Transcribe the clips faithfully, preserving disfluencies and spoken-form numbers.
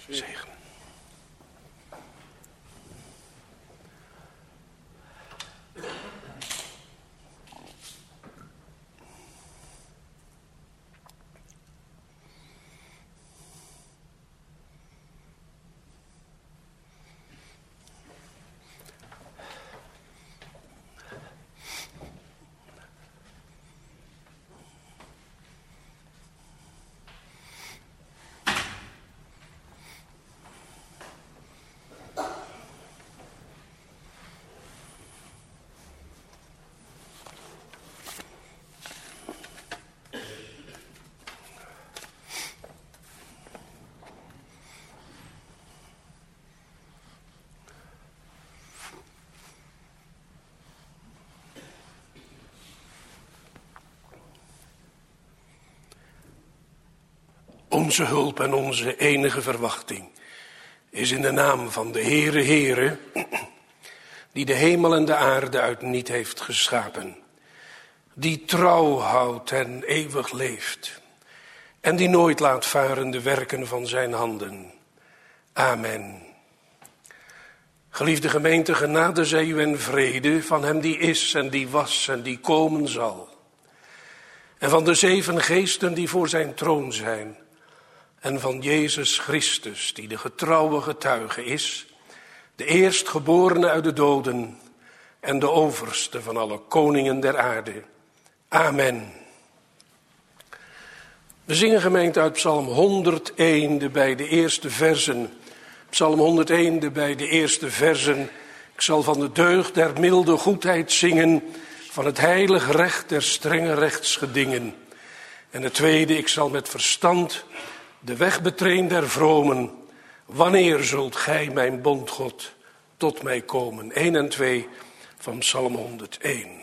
Zegen. Onze hulp en onze enige verwachting is in de naam van de Heere Heere, die de hemel en de aarde uit niet heeft geschapen, die trouw houdt en eeuwig leeft en die nooit laat varen de werken van zijn handen. Amen. Geliefde gemeente, genade zij u en vrede van hem die is en die was en die komen zal. En van de zeven geesten die voor zijn troon zijn. En van Jezus Christus, die de getrouwe getuige is, de eerstgeborene uit de doden en de overste van alle koningen der aarde. Amen. We zingen gemeente uit Psalm honderdéén, de bij de eerste verzen. Psalm honderdéén, de bij de eerste verzen. Ik zal van de deugd der milde goedheid zingen, van het heilig recht der strenge rechtsgedingen. En het tweede, ik zal met verstand de weg betreden der vromen. Wanneer zult gij, mijn bondgod, tot mij komen? één en twee van Psalm honderdéén.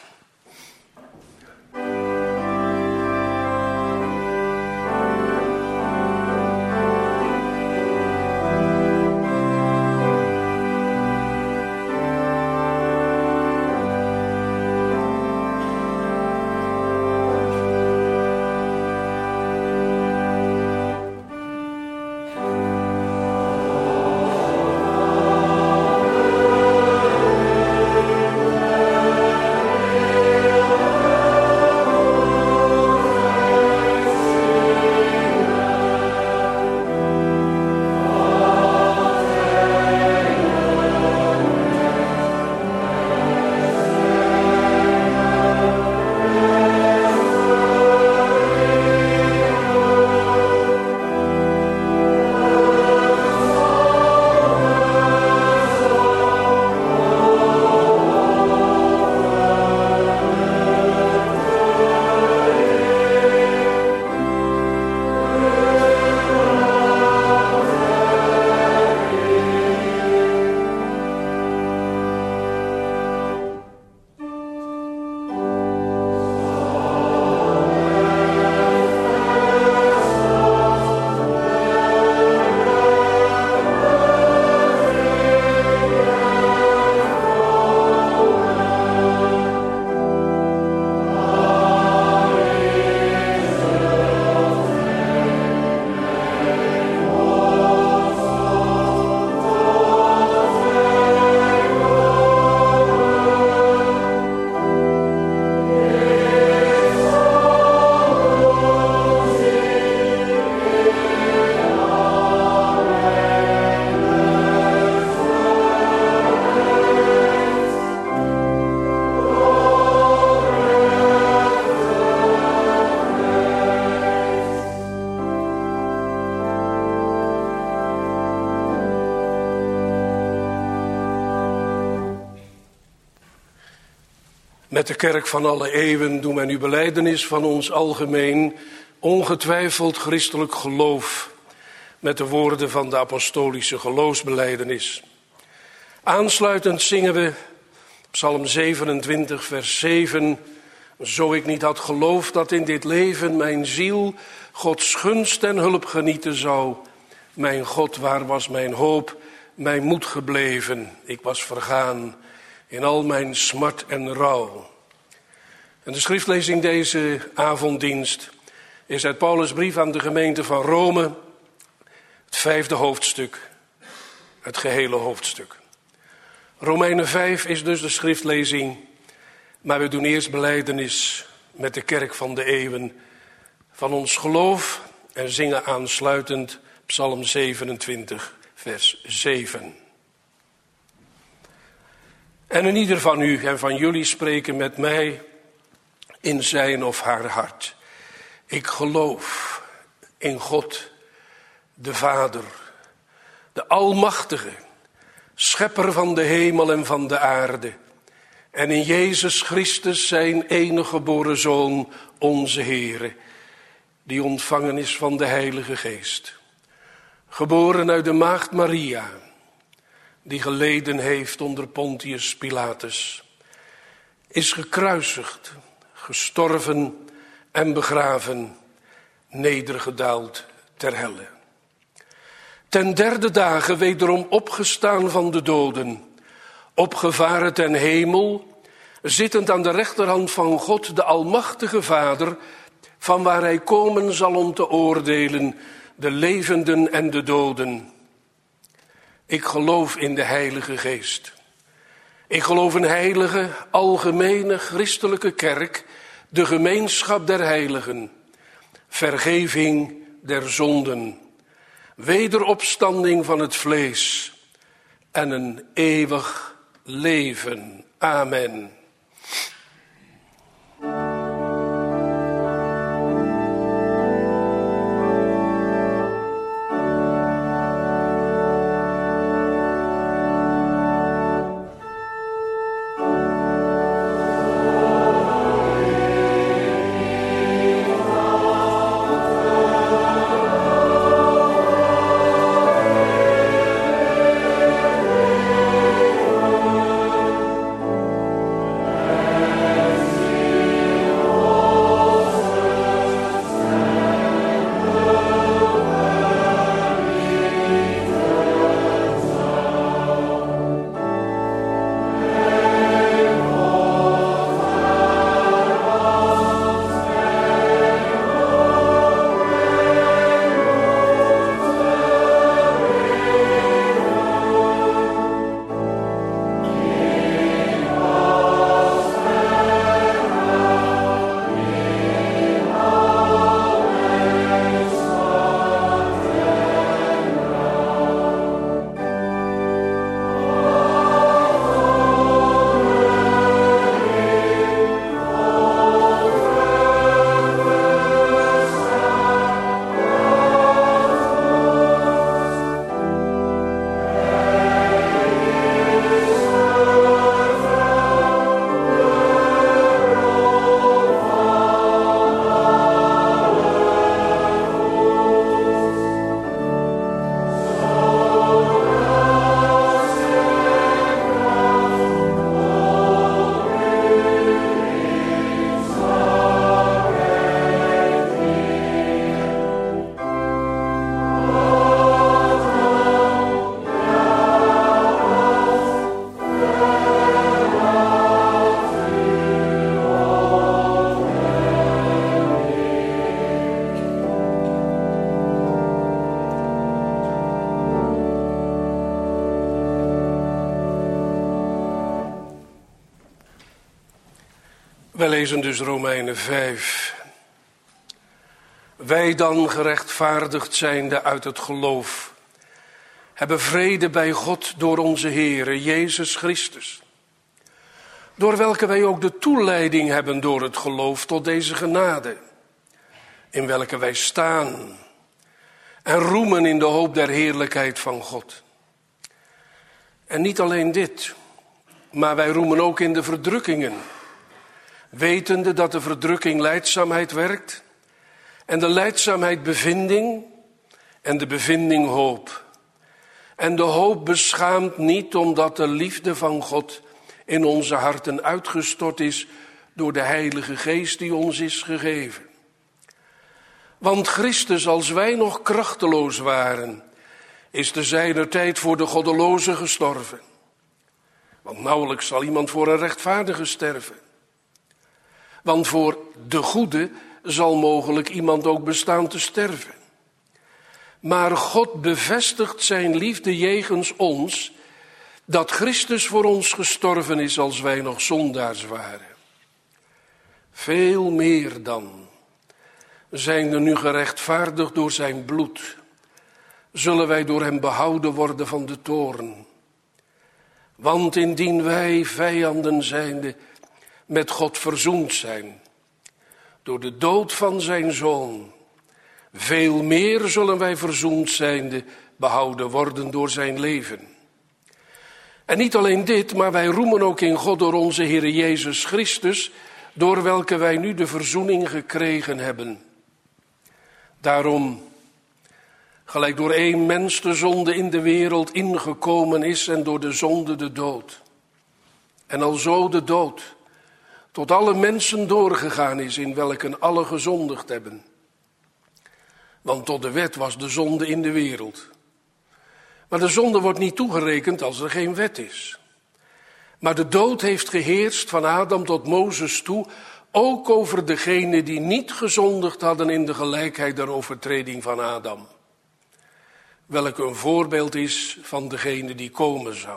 Met de kerk van alle eeuwen doen wij nu belijdenis van ons algemeen, ongetwijfeld christelijk geloof, met de woorden van de apostolische geloofsbelijdenis. Aansluitend zingen we Psalm zevenentwintig, vers zeven. Zo ik niet had geloofd dat in dit leven mijn ziel Gods gunst en hulp genieten zou. Mijn God, waar was mijn hoop, mijn moed gebleven? Ik was vergaan in al mijn smart en rouw. En de schriftlezing deze avonddienst is uit Paulus' brief aan de gemeente van Rome, het Het vijfde hoofdstuk, het gehele hoofdstuk. Romeinen vijf is dus de schriftlezing, maar we doen eerst belijdenis met de kerk van de eeuwen van ons geloof en zingen aansluitend Psalm zevenentwintig, vers zeven. En in ieder van u en van jullie spreken met mij in zijn of haar hart. Ik geloof in God, de Vader, de Almachtige, Schepper van de hemel en van de aarde. En in Jezus Christus, zijn enige geboren Zoon, onze Heere, die ontvangen is van de Heilige Geest. Geboren uit de maagd Maria, die geleden heeft onder Pontius Pilatus, is gekruisigd, gestorven en begraven, nedergedaald ter helle. Ten derde dagen wederom opgestaan van de doden, opgevaren ten hemel, zittend aan de rechterhand van God, de Almachtige Vader, van waar hij komen zal om te oordelen de levenden en de doden. Ik geloof in de Heilige Geest. Ik geloof in heilige, algemene, christelijke kerk, de gemeenschap der heiligen, vergeving der zonden, wederopstanding van het vlees en een eeuwig leven. Amen. Wij lezen dus Romeinen vijf. Wij dan, gerechtvaardigd zijnde uit het geloof, hebben vrede bij God door onze Heere, Jezus Christus, door welke wij ook de toeleiding hebben door het geloof tot deze genade, in welke wij staan en roemen in de hoop der heerlijkheid van God. En niet alleen dit, maar wij roemen ook in de verdrukkingen, wetende dat de verdrukking lijdzaamheid werkt, en de lijdzaamheid bevinding, en de bevinding hoop. En de hoop beschaamt niet, omdat de liefde van God in onze harten uitgestort is door de Heilige Geest die ons is gegeven. Want Christus, als wij nog krachteloos waren, is te zijner tijd voor de goddelozen gestorven. Want nauwelijks zal iemand voor een rechtvaardige sterven. Want voor de goede zal mogelijk iemand ook bestaan te sterven. Maar God bevestigt zijn liefde jegens ons, dat Christus voor ons gestorven is als wij nog zondaars waren. Veel meer dan, zijnde nu gerechtvaardigd door zijn bloed, zullen wij door hem behouden worden van de toorn. Want indien wij vijanden zijnde met God verzoend zijn, door de dood van zijn zoon, veel meer zullen wij verzoend zijnde behouden worden door zijn leven. En niet alleen dit, maar wij roemen ook in God door onze Heer Jezus Christus, door welke wij nu de verzoening gekregen hebben. Daarom, gelijk door één mens de zonde in de wereld ingekomen is en door de zonde de dood. En alzo de dood tot alle mensen doorgegaan is, in welken alle gezondigd hebben. Want tot de wet was de zonde in de wereld. Maar de zonde wordt niet toegerekend als er geen wet is. Maar de dood heeft geheerst van Adam tot Mozes toe, ook over degenen die niet gezondigd hadden in de gelijkheid der overtreding van Adam. Welk een voorbeeld is van degene die komen zou.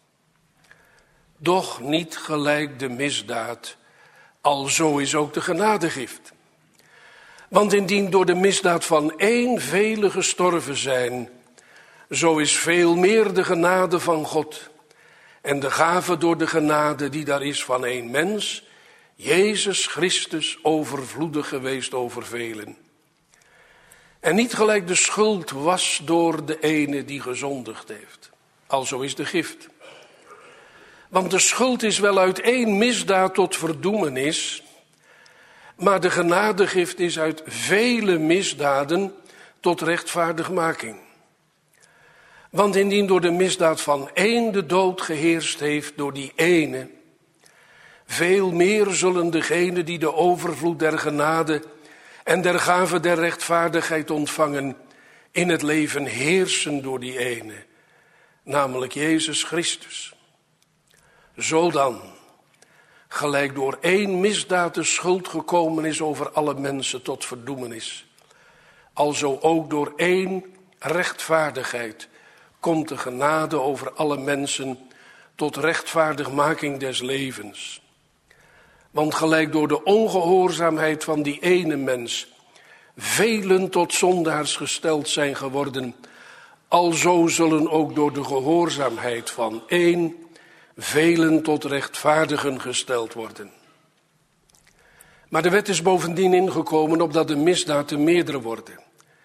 Doch niet gelijk de misdaad, alzo is ook de genadegift. Want indien door de misdaad van één velen gestorven zijn, zo is veel meer de genade van God en de gave door de genade die daar is van één mens, Jezus Christus, overvloedig geweest over velen. En niet gelijk de schuld was door de ene die gezondigd heeft. Alzo is de gift. Want de schuld is wel uit één misdaad tot verdoemenis, maar de genadegift is uit vele misdaden tot rechtvaardigmaking. Want indien door de misdaad van één de dood geheerst heeft door die ene, veel meer zullen degenen die de overvloed der genade en der gave der rechtvaardigheid ontvangen, in het leven heersen door die ene, namelijk Jezus Christus. Zo dan, gelijk door één misdaad de schuld gekomen is over alle mensen tot verdoemenis, alzo ook door één rechtvaardigheid komt de genade over alle mensen tot rechtvaardigmaking des levens. Want gelijk door de ongehoorzaamheid van die ene mens velen tot zondaars gesteld zijn geworden, alzo zullen ook door de gehoorzaamheid van één velen tot rechtvaardigen gesteld worden. Maar de wet is bovendien ingekomen opdat de misdaad te meerdere worden.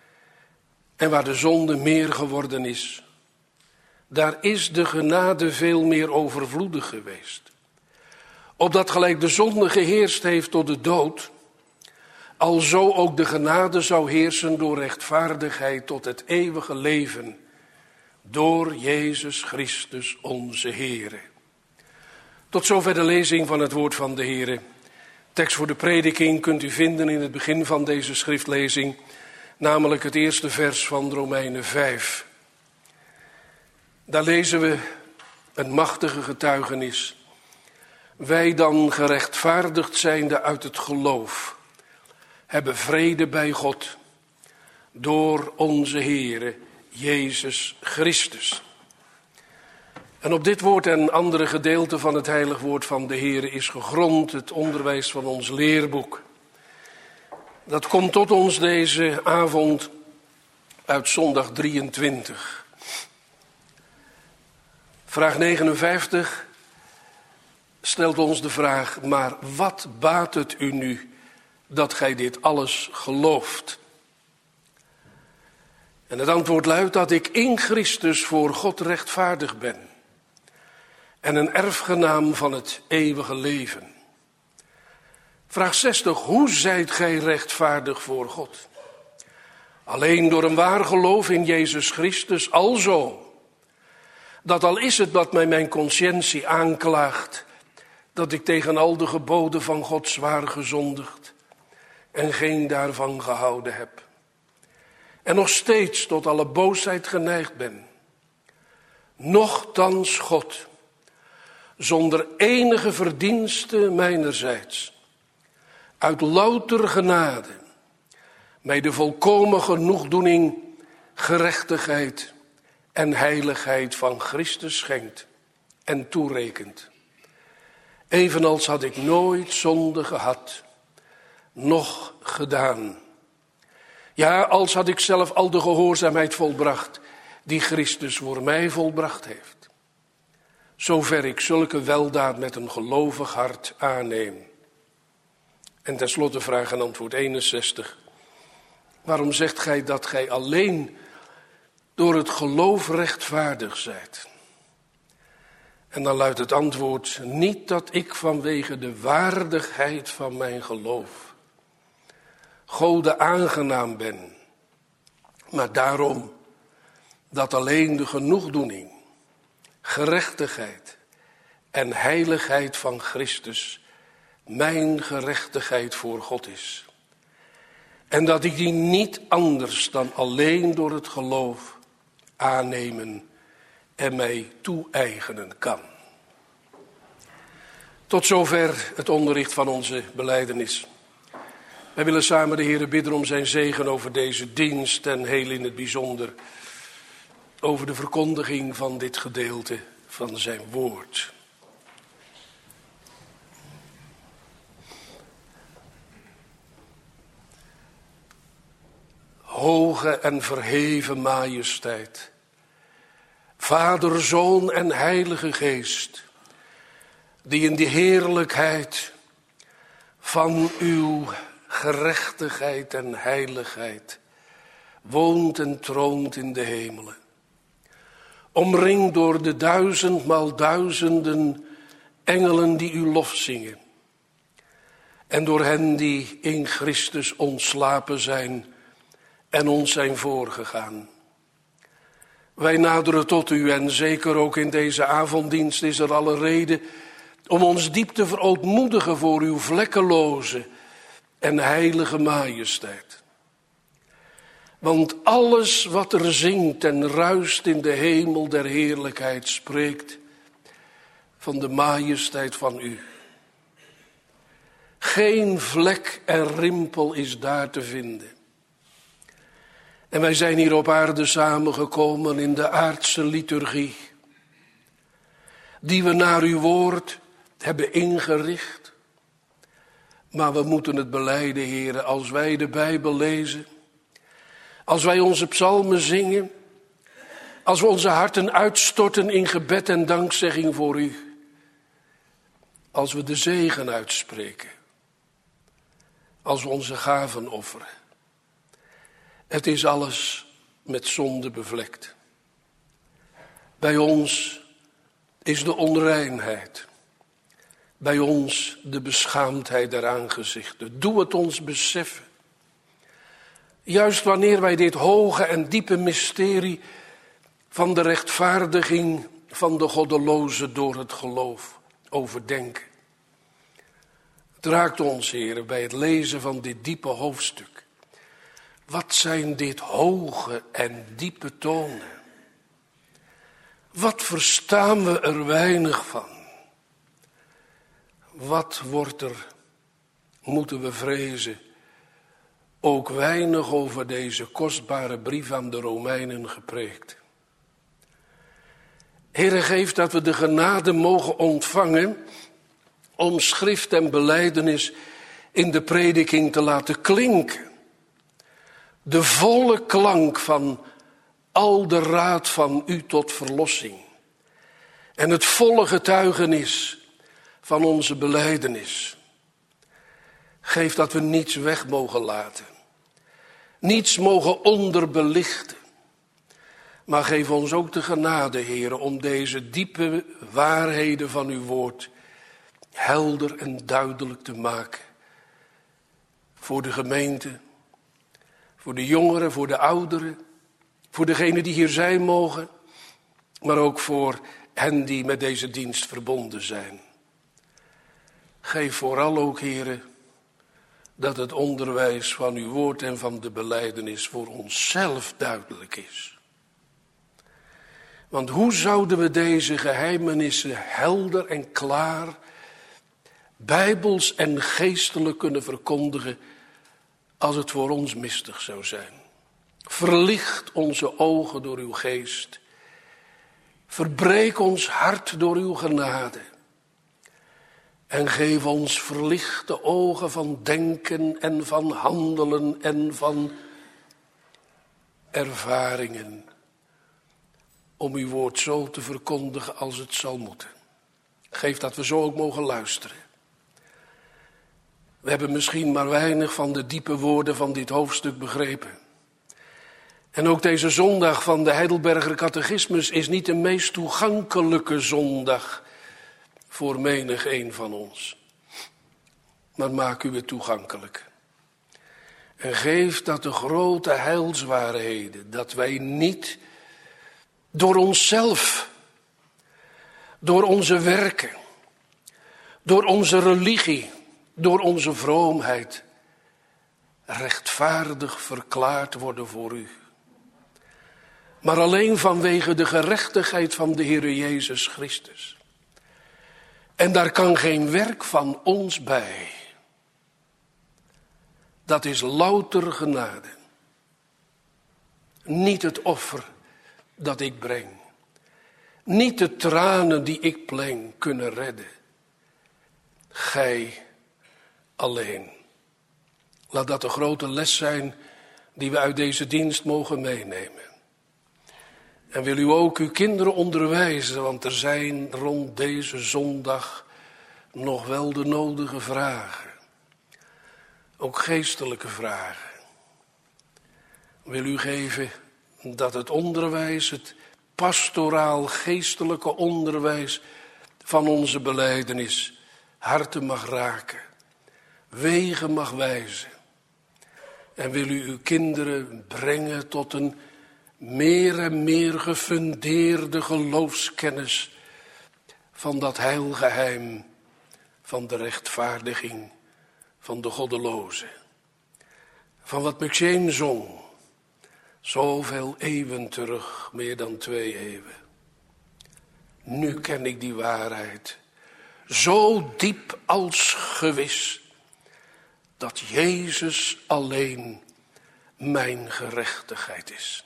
En waar de zonde meer geworden is, daar is de genade veel meer overvloedig geweest. Opdat gelijk de zonde geheerst heeft tot de dood, alzo ook de genade zou heersen door rechtvaardigheid tot het eeuwige leven, door Jezus Christus onze Heere. Tot zover de lezing van het woord van de Heere. Tekst voor de prediking kunt u vinden in het begin van deze schriftlezing, namelijk het eerste vers van Romeinen vijf. Daar lezen we een machtige getuigenis. Wij dan gerechtvaardigd zijnde uit het geloof, hebben vrede bij God door onze Heere Jezus Christus. En op dit woord en andere gedeelten van het heilig woord van de Heere is gegrond het onderwijs van ons leerboek. Dat komt tot ons deze avond uit zondag drieëntwintig. Vraag negenenvijftig stelt ons de vraag, maar wat baat het u nu dat gij dit alles gelooft? En het antwoord luidt dat ik in Christus voor God rechtvaardig ben en een erfgenaam van het eeuwige leven. Vraag zestig, hoe zijt gij rechtvaardig voor God? Alleen door een waar geloof in Jezus Christus, alzo. Dat al is het dat mij mijn consciëntie aanklaagt, dat ik tegen al de geboden van God zwaar gezondigd en geen daarvan gehouden heb. En nog steeds tot alle boosheid geneigd ben. Nochtans God, zonder enige verdienste mijnerzijds, uit louter genade, mij de volkomen genoegdoening gerechtigheid en heiligheid van Christus schenkt en toerekent. Evenals had ik nooit zonde gehad, noch gedaan. Ja, als had ik zelf al de gehoorzaamheid volbracht die Christus voor mij volbracht heeft. Zover ik zulke weldaad met een gelovig hart aanneem. En tenslotte vraag en antwoord eenenzestig. Waarom zegt gij dat gij alleen door het geloof rechtvaardig zijt? En dan luidt het antwoord, niet dat ik vanwege de waardigheid van mijn geloof Gode aangenaam ben, maar daarom dat alleen de genoegdoening, gerechtigheid en heiligheid van Christus mijn gerechtigheid voor God is. En dat ik die niet anders dan alleen door het geloof aannemen en mij toe-eigenen kan. Tot zover het onderricht van onze belijdenis. Wij willen samen de Heere bidden om zijn zegen over deze dienst en heel in het bijzonder over de verkondiging van dit gedeelte van zijn woord. Hoge en verheven majesteit, Vader, Zoon en Heilige Geest, die in de heerlijkheid van uw gerechtigheid en heiligheid woont en troont in de hemelen. Omringd door de duizendmaal duizenden engelen die uw lof zingen. En door hen die in Christus ontslapen zijn en ons zijn voorgegaan. Wij naderen tot u en zeker ook in deze avonddienst is er alle reden om ons diep te verootmoedigen voor uw vlekkeloze en heilige majesteit. Want alles wat er zingt en ruist in de hemel der heerlijkheid spreekt van de majesteit van u. Geen vlek en rimpel is daar te vinden. En wij zijn hier op aarde samengekomen in de aardse liturgie, die we naar uw woord hebben ingericht. Maar we moeten het belijden, Heere, als wij de Bijbel lezen, als wij onze psalmen zingen, als we onze harten uitstorten in gebed en dankzegging voor u, als we de zegen uitspreken, als we onze gaven offeren. Het is alles met zonde bevlekt. Bij ons is de onreinheid. Bij ons de beschaamdheid der aangezichten. Doe het ons beseffen. Juist wanneer wij dit hoge en diepe mysterie van de rechtvaardiging van de goddeloze door het geloof overdenken. Het raakt ons, Heere, bij het lezen van dit diepe hoofdstuk. Wat zijn dit hoge en diepe tonen? Wat verstaan we er weinig van? Wat wordt er, moeten we vrezen, ook weinig over deze kostbare brief aan de Romeinen gepreekt. Heere, geef dat we de genade mogen ontvangen om schrift en belijdenis in de prediking te laten klinken. De volle klank van al de raad van u tot verlossing. En het volle getuigenis van onze belijdenis. Geef dat we niets weg mogen laten. Niets mogen onderbelichten. Maar geef ons ook de genade, Heere, om deze diepe waarheden van uw woord helder en duidelijk te maken. Voor de gemeente, voor de jongeren, voor de ouderen, voor degenen die hier zijn mogen, maar ook voor hen die met deze dienst verbonden zijn. Geef vooral ook, Heere, dat het onderwijs van uw woord en van de belijdenis voor onszelf duidelijk is. Want hoe zouden we deze geheimenissen helder en klaar, bijbels en geestelijk kunnen verkondigen als het voor ons mistig zou zijn? Verlicht onze ogen door uw geest. Verbreek ons hart door uw genade. En geef ons verlichte ogen van denken en van handelen en van ervaringen. Om uw woord zo te verkondigen als het zal moeten. Geef dat we zo ook mogen luisteren. We hebben misschien maar weinig van de diepe woorden van dit hoofdstuk begrepen. En ook deze zondag van de Heidelberger Catechismus is niet de meest toegankelijke zondag voor menig een van ons. Maar maak u het toegankelijk. En geef dat de grote heilswaarheden, dat wij niet door onszelf, door onze werken, door onze religie, door onze vroomheid, rechtvaardig verklaard worden voor u. Maar alleen vanwege de gerechtigheid van de Heere Jezus Christus. En daar kan geen werk van ons bij. Dat is louter genade. Niet het offer dat ik breng. Niet de tranen die ik pleng kunnen redden. Gij alleen. Laat dat de grote les zijn die we uit deze dienst mogen meenemen. En wil u ook uw kinderen onderwijzen, want er zijn rond deze zondag nog wel de nodige vragen. Ook geestelijke vragen. Wil u geven dat het onderwijs, het pastoraal geestelijke onderwijs van onze belijdenis harten mag raken, wegen mag wijzen. En wil u uw kinderen brengen tot een meer en meer gefundeerde geloofskennis van dat heilgeheim van de rechtvaardiging van de goddeloze. Van wat McShane zong, zoveel eeuwen terug, meer dan twee eeuwen. Nu ken ik die waarheid, zo diep als gewis, dat Jezus alleen mijn gerechtigheid is.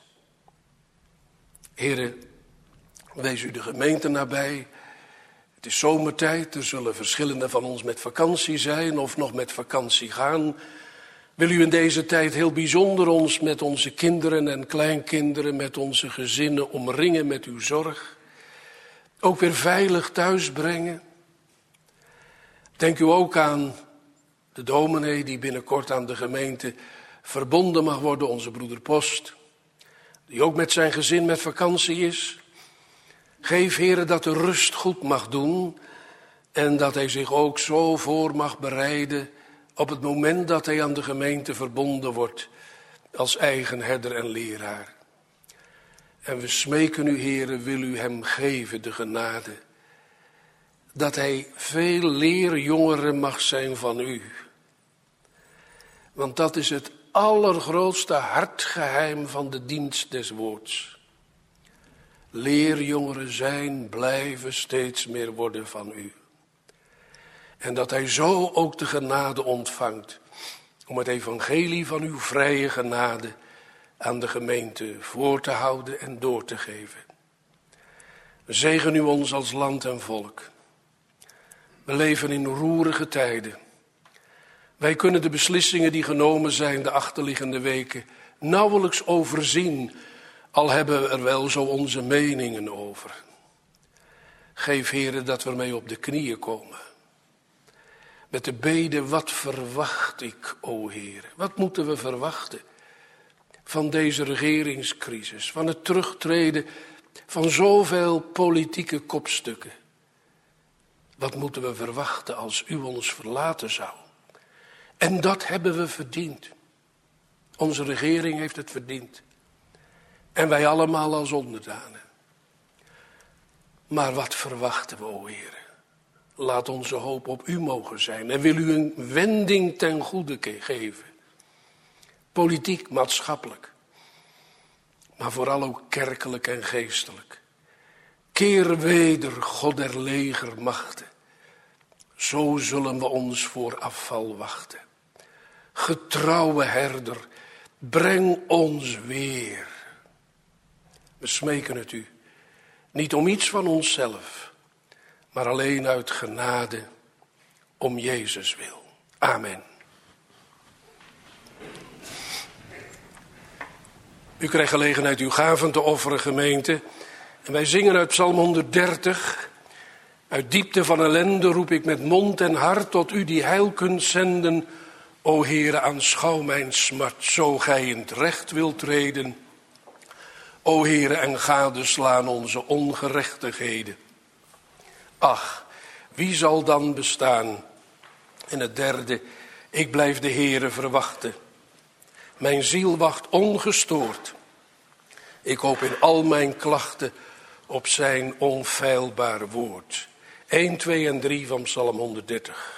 Here, wees u de gemeente nabij. Het is zomertijd, er zullen verschillende van ons met vakantie zijn of nog met vakantie gaan. Wil u in deze tijd heel bijzonder ons met onze kinderen en kleinkinderen, met onze gezinnen omringen met uw zorg. Ook weer veilig thuis brengen. Denk u ook aan de dominee die binnenkort aan de gemeente verbonden mag worden, onze broeder Post. Die ook met zijn gezin met vakantie is. Geef, Heere, dat de rust goed mag doen. En dat hij zich ook zo voor mag bereiden op het moment dat hij aan de gemeente verbonden wordt. Als eigen herder en leraar. En we smeken u, Heere, wil u hem geven de genade. Dat hij veel leerjongeren mag zijn van u. Want dat is het allergrootste hartgeheim van de dienst des woords. Leerjongeren zijn, blijven steeds meer worden van u. En dat hij zo ook de genade ontvangt om het evangelie van uw vrije genade aan de gemeente voor te houden en door te geven. Zegen u ons als land en volk. We leven in roerige tijden. Wij kunnen de beslissingen die genomen zijn de achterliggende weken nauwelijks overzien, al hebben we er wel zo onze meningen over. Geef, Heere, dat we ermee op de knieën komen. Met de bede, wat verwacht ik, o Heere? Wat moeten we verwachten van deze regeringscrisis, van het terugtreden van zoveel politieke kopstukken? Wat moeten we verwachten als u ons verlaten zou? En dat hebben we verdiend. Onze regering heeft het verdiend. En wij allemaal als onderdanen. Maar wat verwachten we, o Heer? Laat onze hoop op u mogen zijn. En wil u een wending ten goede geven. Politiek, maatschappelijk. Maar vooral ook kerkelijk en geestelijk. Keer weder, God der legermachten. Zo zullen we ons voor afval wachten. Getrouwe herder, breng ons weer. We smeken het u, niet om iets van onszelf, maar alleen uit genade, om Jezus wil. Amen. U krijgt gelegenheid uw gaven te offeren, gemeente. En wij zingen uit Psalm honderddertig. Uit diepte van ellende roep ik met mond en hart tot u die heil kunt zenden. O Heere, aanschouw mijn smart, zo gij in het recht wilt treden. O Heere, en gadeslaan onze ongerechtigheden. Ach, wie zal dan bestaan? En het derde, ik blijf de Heere verwachten. Mijn ziel wacht ongestoord. Ik hoop in al mijn klachten op zijn onfeilbaar woord. een, twee en drie van Psalm honderddertig.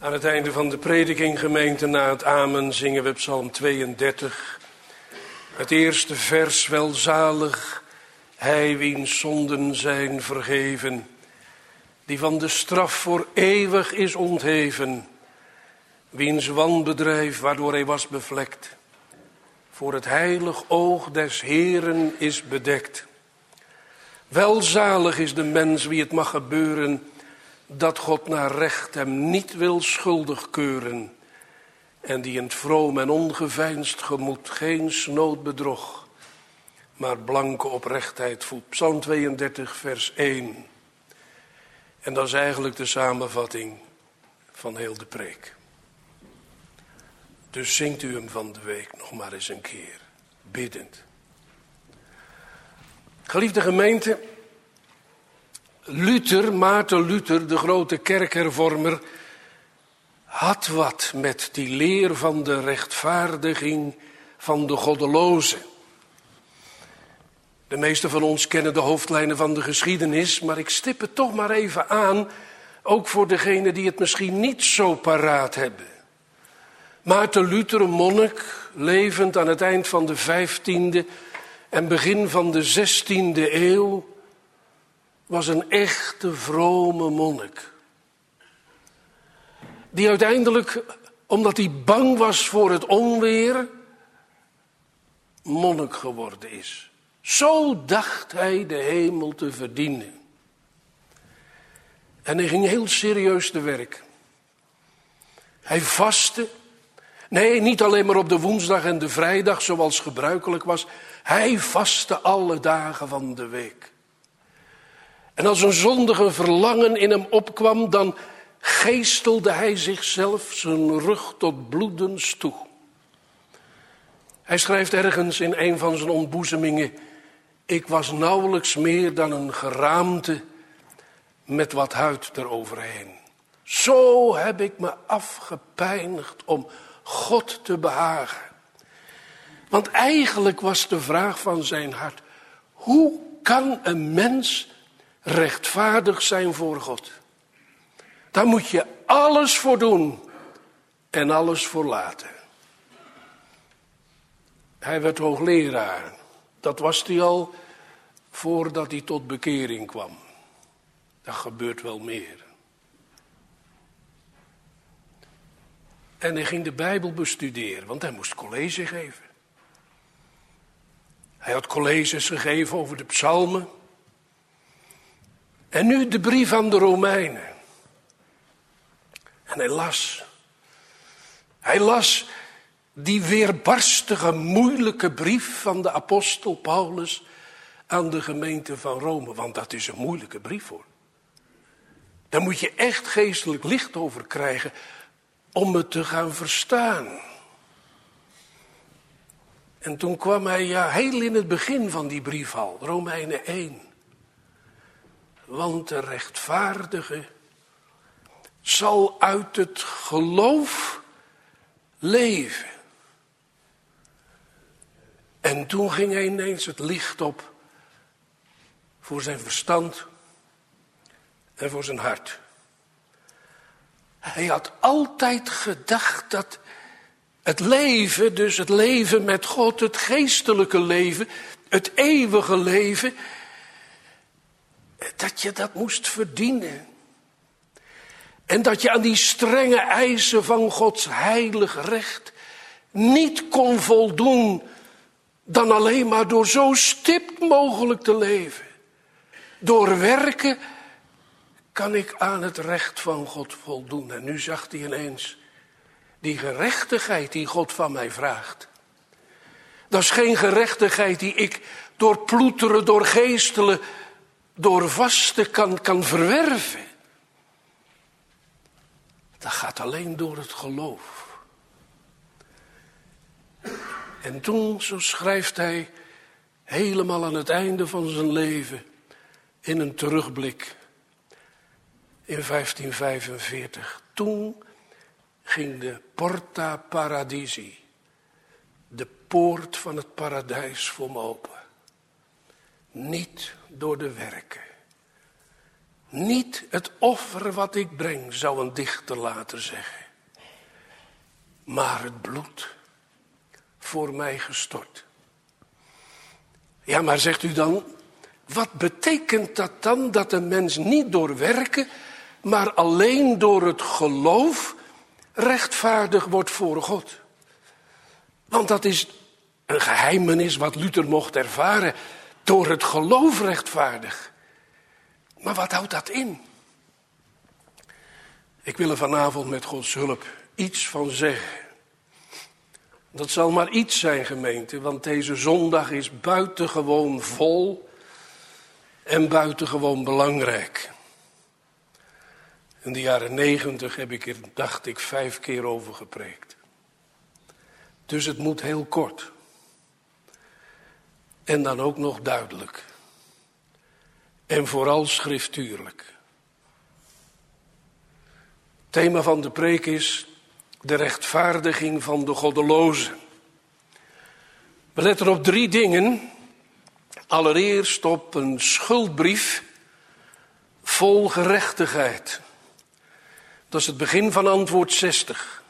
Aan het einde van de prediking, gemeente, na het amen zingen we Psalm tweeëndertig. Het eerste vers: welzalig hij wiens zonden zijn vergeven, die van de straf voor eeuwig is ontheven, wiens wanbedrijf waardoor hij was bevlekt, voor het heilig oog des Heeren is bedekt. Welzalig is de mens wie het mag gebeuren, dat God naar recht hem niet wil schuldig keuren, en die in het vroom en ongeveinsd gemoed geen snood bedrog, maar blanke oprechtheid voedt. Psalm tweeëndertig, vers één. En dat is eigenlijk de samenvatting van heel de preek. Dus zingt u hem van de week nog maar eens een keer, biddend. Geliefde gemeente, Luther, Maarten Luther, de grote kerkhervormer, had wat met die leer van de rechtvaardiging van de goddeloze. De meesten van ons kennen de hoofdlijnen van de geschiedenis, maar ik stip het toch maar even aan, ook voor degenen die het misschien niet zo paraat hebben. Maarten Luther, een monnik, levend aan het eind van de vijftiende en begin van de zestiende eeuw, was een echte vrome monnik. Die uiteindelijk, omdat hij bang was voor het onweer, monnik geworden is. Zo dacht hij de hemel te verdienen. En hij ging heel serieus te werk. Hij vastte. Nee, niet alleen maar op de woensdag en de vrijdag zoals gebruikelijk was. Hij vastte alle dagen van de week. En als een zondige verlangen in hem opkwam, dan geestelde hij zichzelf zijn rug tot bloedens toe. Hij schrijft ergens in een van zijn ontboezemingen: ik was nauwelijks meer dan een geraamte met wat huid eroverheen. Zo heb ik me afgepijnigd om God te behagen. Want eigenlijk was de vraag van zijn hart: hoe kan een mens rechtvaardig zijn voor God? Daar moet je alles voor doen en alles voor laten. Hij werd hoogleraar. Dat was hij al voordat hij tot bekering kwam. Dat gebeurt wel meer. En hij ging de Bijbel bestuderen, want hij moest college geven. Hij had colleges gegeven over de psalmen. En nu de brief aan de Romeinen. En hij las. Hij las die weerbarstige, moeilijke brief van de apostel Paulus aan de gemeente van Rome. Want dat is een moeilijke brief hoor. Daar moet je echt geestelijk licht over krijgen om het te gaan verstaan. En toen kwam hij ja heel in het begin van die brief al, Romeinen één. Want de rechtvaardige zal uit het geloof leven. En toen ging hij ineens het licht op voor zijn verstand en voor zijn hart. Hij had altijd gedacht dat het leven, dus het leven met God, het geestelijke leven, het eeuwige leven, dat je dat moest verdienen. En dat je aan die strenge eisen van Gods heilig recht niet kon voldoen dan alleen maar door zo stipt mogelijk te leven. Door werken kan ik aan het recht van God voldoen. En nu zag hij ineens die gerechtigheid die God van mij vraagt. Dat is geen gerechtigheid die ik door ploeteren, door geestelen, door vasten kan, kan verwerven. Dat gaat alleen door het geloof. En toen, zo schrijft hij, helemaal aan het einde van zijn leven, in een terugblik, in vijftien vijfenveertig. Toen ging de Porta Paradisi, de poort van het paradijs, voor me open. Niet door de werken, Niet het offer wat ik breng, zou een dichter later zeggen. Maar het bloed voor mij gestort. Ja, maar zegt u dan, wat betekent dat dan dat een mens niet door werken, maar alleen door het geloof rechtvaardig wordt voor God? Want dat is een geheimenis wat Luther mocht ervaren, door het geloof rechtvaardig. Maar wat houdt dat in? Ik wil er vanavond met Gods hulp iets van zeggen. Dat zal maar iets zijn, gemeente, want deze zondag is buitengewoon vol en buitengewoon belangrijk. In de jaren negentig heb ik er, dacht ik, vijf keer over gepreekt. Dus het moet heel kort. En dan ook nog duidelijk. En vooral schriftuurlijk. Het thema van de preek is de rechtvaardiging van de goddelozen. We letten op drie dingen. Allereerst op een schuldbrief vol gerechtigheid. Dat is het begin van antwoord zestig.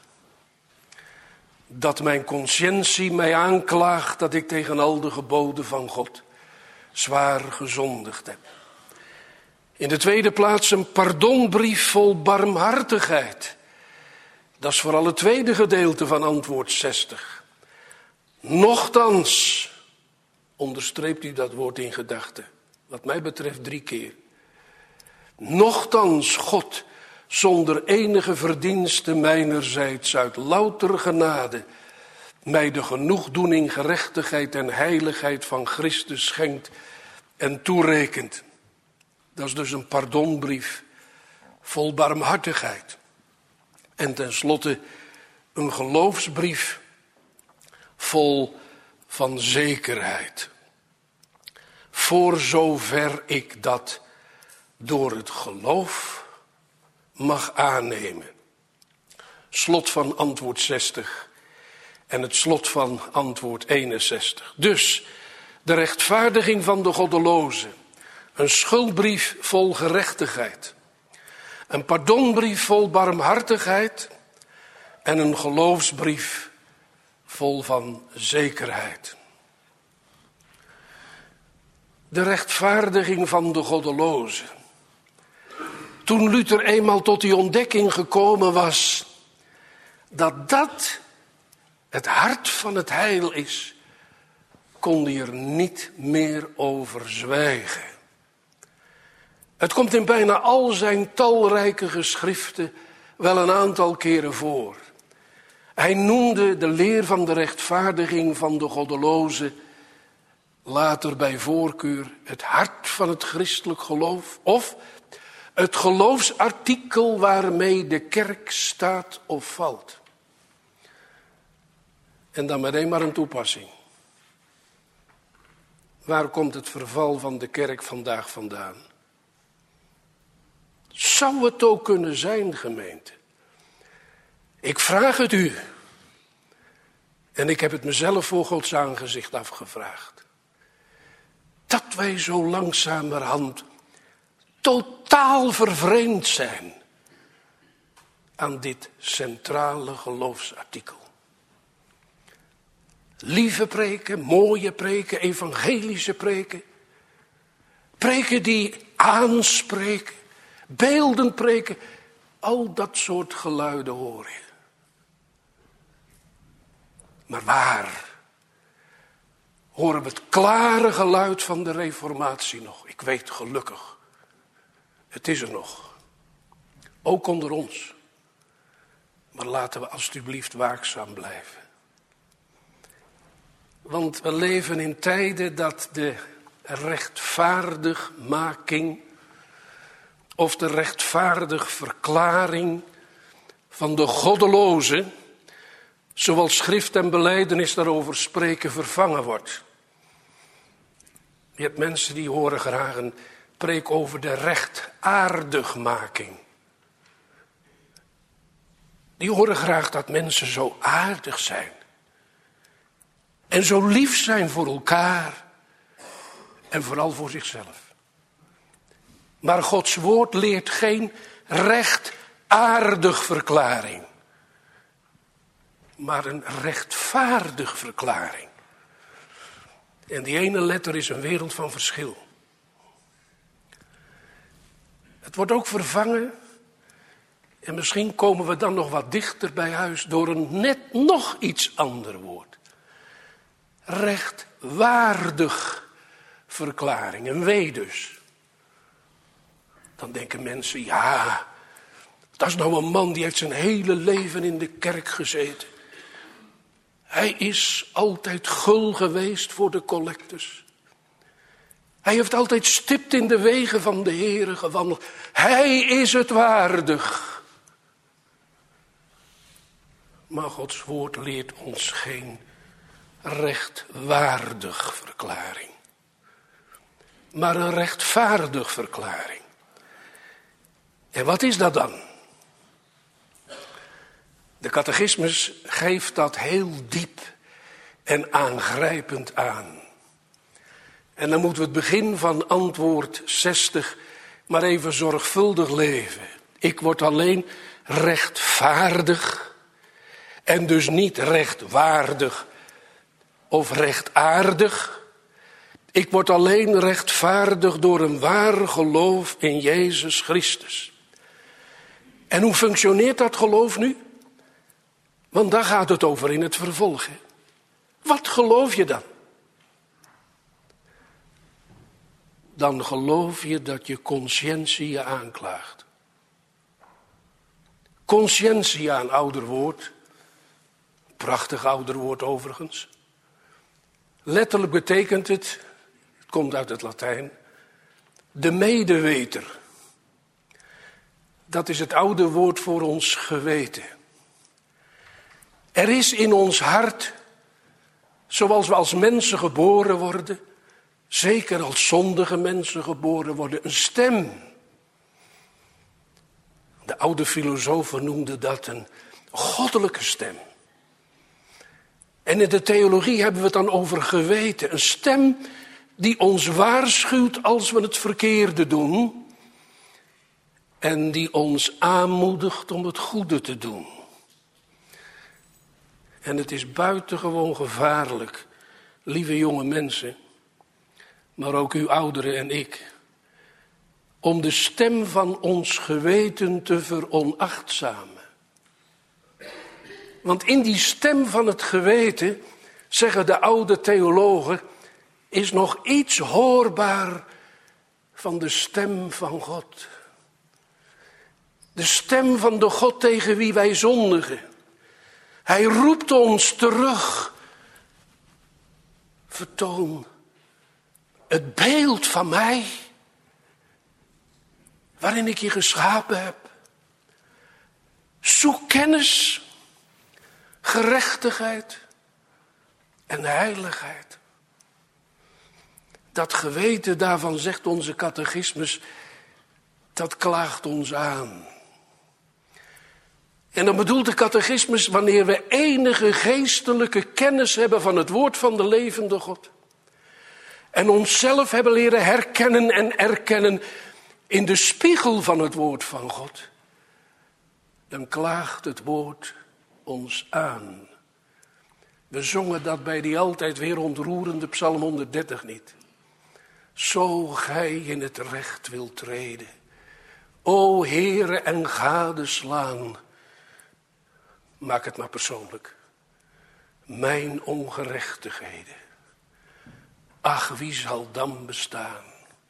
Dat mijn consciëntie mij aanklaagt dat ik tegen al de geboden van God zwaar gezondigd heb. In de tweede plaats een pardonbrief vol barmhartigheid. Dat is vooral het tweede gedeelte van antwoord zestig. Nochtans, onderstreept u dat woord in gedachten, wat mij betreft drie keer. Nochtans, God, zonder enige verdienste mijnerzijds uit louter genade, mij de genoegdoening, gerechtigheid en heiligheid van Christus schenkt en toerekent. Dat is dus een pardonbrief vol barmhartigheid. En tenslotte een geloofsbrief vol van zekerheid. Voor zover ik dat door het geloof mag aannemen. Slot van antwoord zestig en het slot van antwoord eenenzestig. Dus de rechtvaardiging van de goddelozen. Een schuldbrief vol gerechtigheid. Een pardonbrief vol barmhartigheid. En een geloofsbrief vol van zekerheid. De rechtvaardiging van de goddelozen. Toen Luther eenmaal tot die ontdekking gekomen was dat dat het hart van het heil is, kon hij er niet meer over zwijgen. Het komt in bijna al zijn talrijke geschriften wel een aantal keren voor. Hij noemde de leer van de rechtvaardiging van de goddelozen later bij voorkeur het hart van het christelijk geloof of het geloofsartikel waarmee de kerk staat of valt. En dan meteen maar een toepassing. Waar komt het verval van de kerk vandaag vandaan? Zou het ook kunnen zijn, gemeente? Ik vraag het u. En ik heb het mezelf voor Gods aangezicht afgevraagd. Dat wij zo langzamerhand totaal vervreemd zijn aan dit centrale geloofsartikel. Lieve preken, mooie preken, evangelische preken. Preken die aanspreken, beeldend preken. Al dat soort geluiden hoor je. Maar waar horen we het klare geluid van de reformatie nog? Ik weet gelukkig, het is er nog. Ook onder ons. Maar laten we alstublieft waakzaam blijven. Want we leven in tijden dat de rechtvaardigmaking of de rechtvaardig verklaring van de goddelozen, zoals schrift en belijdenis daarover spreken, vervangen wordt. Je hebt mensen die horen graag een preek over de rechtaardigmaking. Die horen graag dat mensen zo aardig zijn. En zo lief zijn voor elkaar. En vooral voor zichzelf. Maar Gods woord leert geen rechtvaardig verklaring, maar een rechtvaardig verklaring. En die ene letter is een wereld van verschil. Het wordt ook vervangen, en misschien komen we dan nog wat dichter bij huis, door een net nog iets ander woord. Rechtvaardig verklaring, een W dus. Dan denken mensen, ja, dat is nou een man die heeft zijn hele leven in de kerk gezeten. Hij is altijd gul geweest voor de collectes. Hij heeft altijd stipt in de wegen van de Heere gewandeld. Hij is het waardig. Maar Gods woord leert ons geen rechtvaardig verklaring, maar een rechtvaardig verklaring. En wat is dat dan? De catechismus geeft dat heel diep en aangrijpend aan. En dan moeten we het begin van antwoord zestig maar even zorgvuldig leven. Ik word alleen rechtvaardig en dus niet rechtwaardig of rechtaardig. Ik word alleen rechtvaardig door een waar geloof in Jezus Christus. En hoe functioneert dat geloof nu? Want daar gaat het over in het vervolg. Hè? Wat geloof je dan? Dan geloof je dat je conscientie je aanklaagt. Conscientia, een ouder woord. Prachtig ouder woord overigens. Letterlijk betekent het, het komt uit het Latijn, de medeweter. Dat is het oude woord voor ons geweten. Er is in ons hart, zoals we als mensen geboren worden, zeker als zondige mensen geboren worden, een stem. De oude filosofen noemden dat een goddelijke stem. En in de theologie hebben we het dan over geweten. Een stem die ons waarschuwt als we het verkeerde doen. En die ons aanmoedigt om het goede te doen. En het is buitengewoon gevaarlijk, lieve jonge mensen, maar ook u ouderen en ik, om de stem van ons geweten te veronachtzamen. Want in die stem van het geweten, zeggen de oude theologen, is nog iets hoorbaar van de stem van God. De stem van de God tegen wie wij zondigen. Hij roept ons terug. Vertoon het beeld van mij, waarin ik je geschapen heb. Zoek kennis, gerechtigheid en heiligheid. Dat geweten, daarvan zegt onze catechismus, dat klaagt ons aan. En dan bedoelt de catechismus wanneer we enige geestelijke kennis hebben van het woord van de levende God. En onszelf hebben leren herkennen en erkennen in de spiegel van het woord van God. Dan klaagt het woord ons aan. We zongen dat bij die altijd weer ontroerende Psalm honderddertig niet. Zo gij in het recht wilt treden. O Heere, en gadeslaan. Maak het maar persoonlijk. Mijn ongerechtigheden. Ach, wie zal dan bestaan?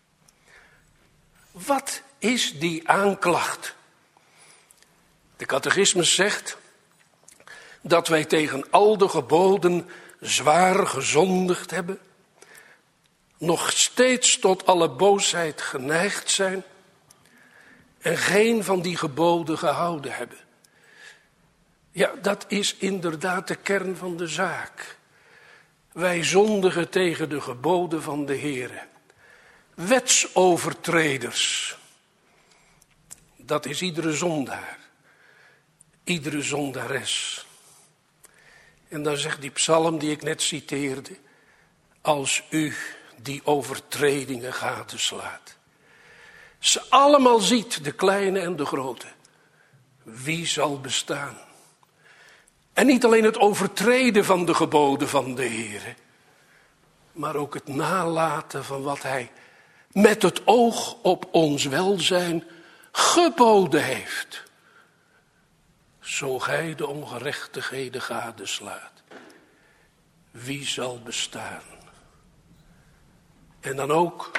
Wat is die aanklacht? De catechismus zegt dat wij tegen al de geboden zwaar gezondigd hebben, nog steeds tot alle boosheid geneigd zijn en geen van die geboden gehouden hebben. Ja, dat is inderdaad de kern van de zaak. Wij zondigen tegen de geboden van de Heere. Wetsovertreders. Dat is iedere zondaar. Iedere zondares. En dan zegt die psalm die ik net citeerde. Als u die overtredingen gadeslaat. ze allemaal ziet, de kleine en de grote, wie zal bestaan? En niet alleen het overtreden van de geboden van de Heere, maar ook het nalaten van wat hij met het oog op ons welzijn geboden heeft. Zo gij de ongerechtigheden gadeslaat, wie zal bestaan? En dan ook,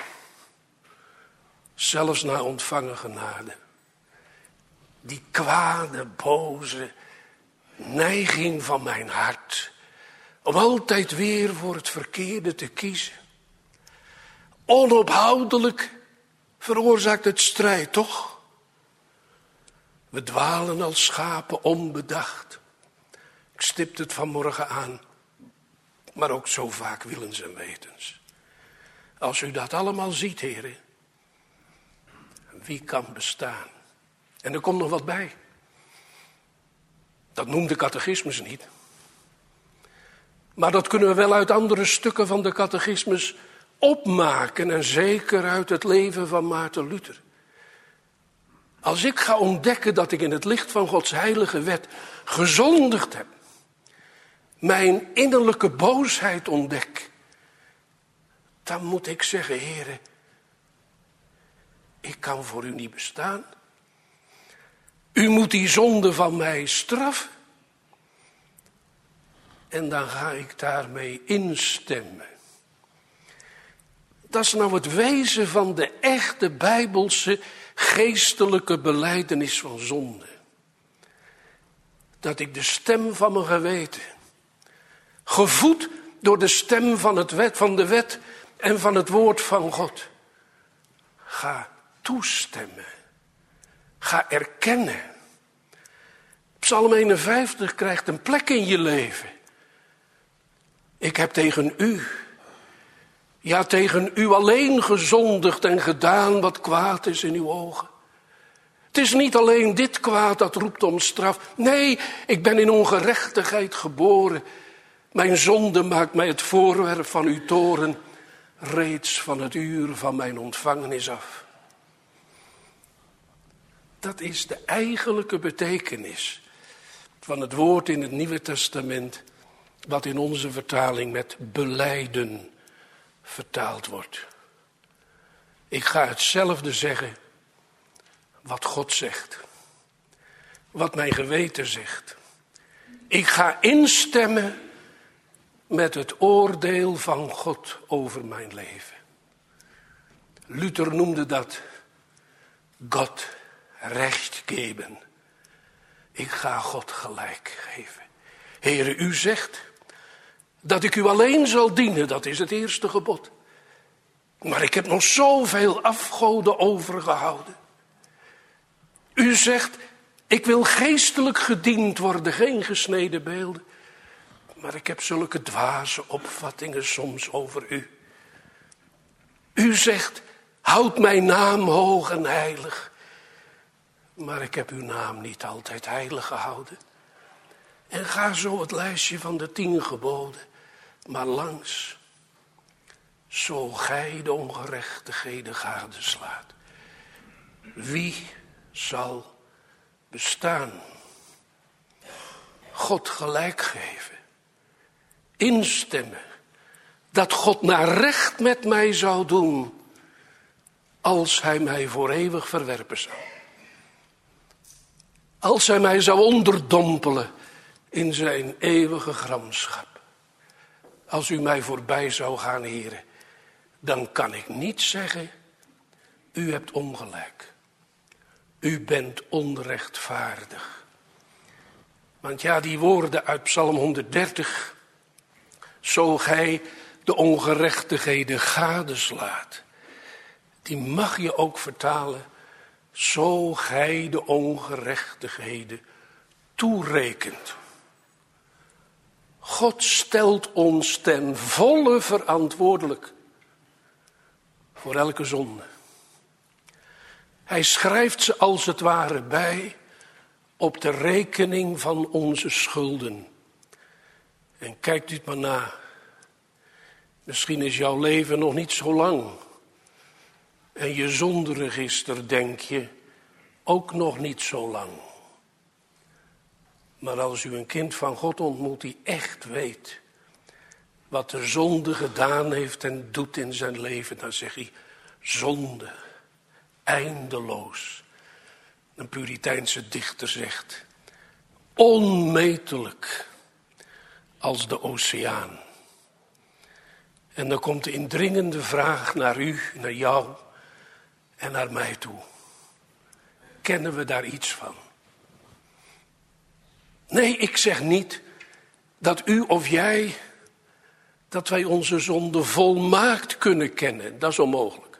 zelfs na ontvangen genade, die kwade, boze neiging van mijn hart, om altijd weer voor het verkeerde te kiezen. Onophoudelijk veroorzaakt het strijd, toch? We dwalen als schapen onbedacht. Ik stipte het vanmorgen aan, maar ook zo vaak willens en wetens. Als u dat allemaal ziet, heren, wie kan bestaan? En er komt nog wat bij. Dat noemt de catechismus niet. Maar dat kunnen we wel uit andere stukken van de catechismus opmaken. En zeker uit het leven van Maarten Luther. Als ik ga ontdekken dat ik in het licht van Gods heilige wet gezondigd heb. Mijn innerlijke boosheid ontdek. Dan moet ik zeggen, Heere, ik kan voor u niet bestaan. U moet die zonde van mij straffen. En dan ga ik daarmee instemmen. Dat is nou het wezen van de echte Bijbelse geestelijke belijdenis van zonde. Dat ik de stem van mijn geweten, gevoed door de stem van, het wet, van de wet en van het woord van God, ga toestemmen. Ga erkennen. Psalm eenenvijftig krijgt een plek in je leven. Ik heb tegen u, ja tegen u alleen gezondigd en gedaan wat kwaad is in uw ogen. Het is niet alleen dit kwaad dat roept om straf. Nee, ik ben in ongerechtigheid geboren. Mijn zonde maakt mij het voorwerp van uw toorn, reeds van het uur van mijn ontvangenis af. Dat is de eigenlijke betekenis van het woord in het Nieuwe Testament, wat in onze vertaling met belijden vertaald wordt. Ik ga hetzelfde zeggen wat God zegt, wat mijn geweten zegt. Ik ga instemmen met het oordeel van God over mijn leven. Luther noemde dat God recht geven. Ik ga God gelijk geven. Heere, u zegt dat ik u alleen zal dienen, dat is het eerste gebod. Maar ik heb nog zoveel afgoden overgehouden. U zegt, ik wil geestelijk gediend worden, geen gesneden beelden. Maar ik heb zulke dwaze opvattingen soms over u. U zegt, houd mijn naam hoog en heilig. Maar ik heb uw naam niet altijd heilig gehouden. En ga zo het lijstje van de tien geboden maar langs. Zo gij de ongerechtigheden gadeslaat. Wie zal bestaan? God gelijk geven. Instemmen. Dat God naar recht met mij zou doen. Als hij mij voor eeuwig verwerpen zou. Als hij mij zou onderdompelen in zijn eeuwige gramschap. Als u mij voorbij zou gaan, Heere, dan kan ik niet zeggen, u hebt ongelijk. U bent onrechtvaardig. Want ja, die woorden uit Psalm honderddertig, zo gij de ongerechtigheden gadeslaat, die mag je ook vertalen, zo gij de ongerechtigheden toerekent. God stelt ons ten volle verantwoordelijk voor elke zonde. Hij schrijft ze als het ware bij op de rekening van onze schulden. En kijkt u het maar na. Misschien is jouw leven nog niet zo lang. En je zonderegister, denk je, ook nog niet zo lang. Maar als u een kind van God ontmoet die echt weet wat de zonde gedaan heeft en doet in zijn leven, dan zegt hij, zonde, eindeloos. Een Puriteinse dichter zegt, onmetelijk als de oceaan. En dan komt de indringende vraag naar u, naar jou en naar mij toe. Kennen we daar iets van? Nee, ik zeg niet dat u of jij, dat wij onze zonde volmaakt kunnen kennen. Dat is onmogelijk.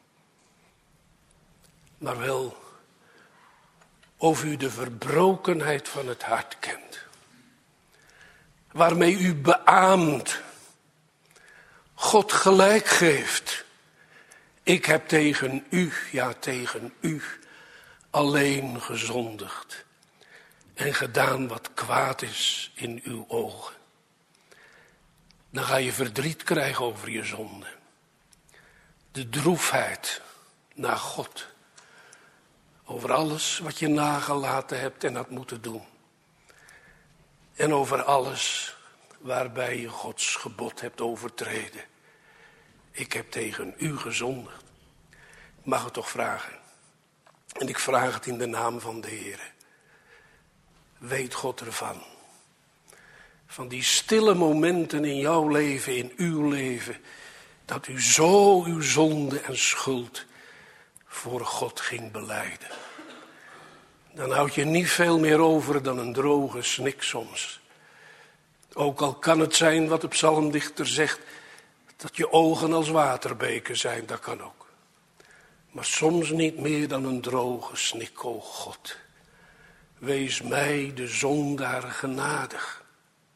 Maar wel of u de verbrokenheid van het hart kent. Waarmee u beaamt, God gelijk geeft. Ik heb tegen u, ja tegen u, alleen gezondigd. En gedaan wat kwaad is in uw ogen. Dan ga je verdriet krijgen over je zonde. De droefheid naar God. Over alles wat je nagelaten hebt en had moeten doen. En over alles waarbij je Gods gebod hebt overtreden. Ik heb tegen u gezondigd. Ik mag het toch vragen. En ik vraag het in de naam van de Heer. Weet God ervan. Van die stille momenten in jouw leven, in uw leven. Dat u zo uw zonde en schuld voor God ging belijden. Dan houd je niet veel meer over dan een droge snik soms. Ook al kan het zijn wat de psalmdichter zegt, dat je ogen als waterbeken zijn, dat kan ook. Maar soms niet meer dan een droge snik, o God. Wees mij de zondaar genadig.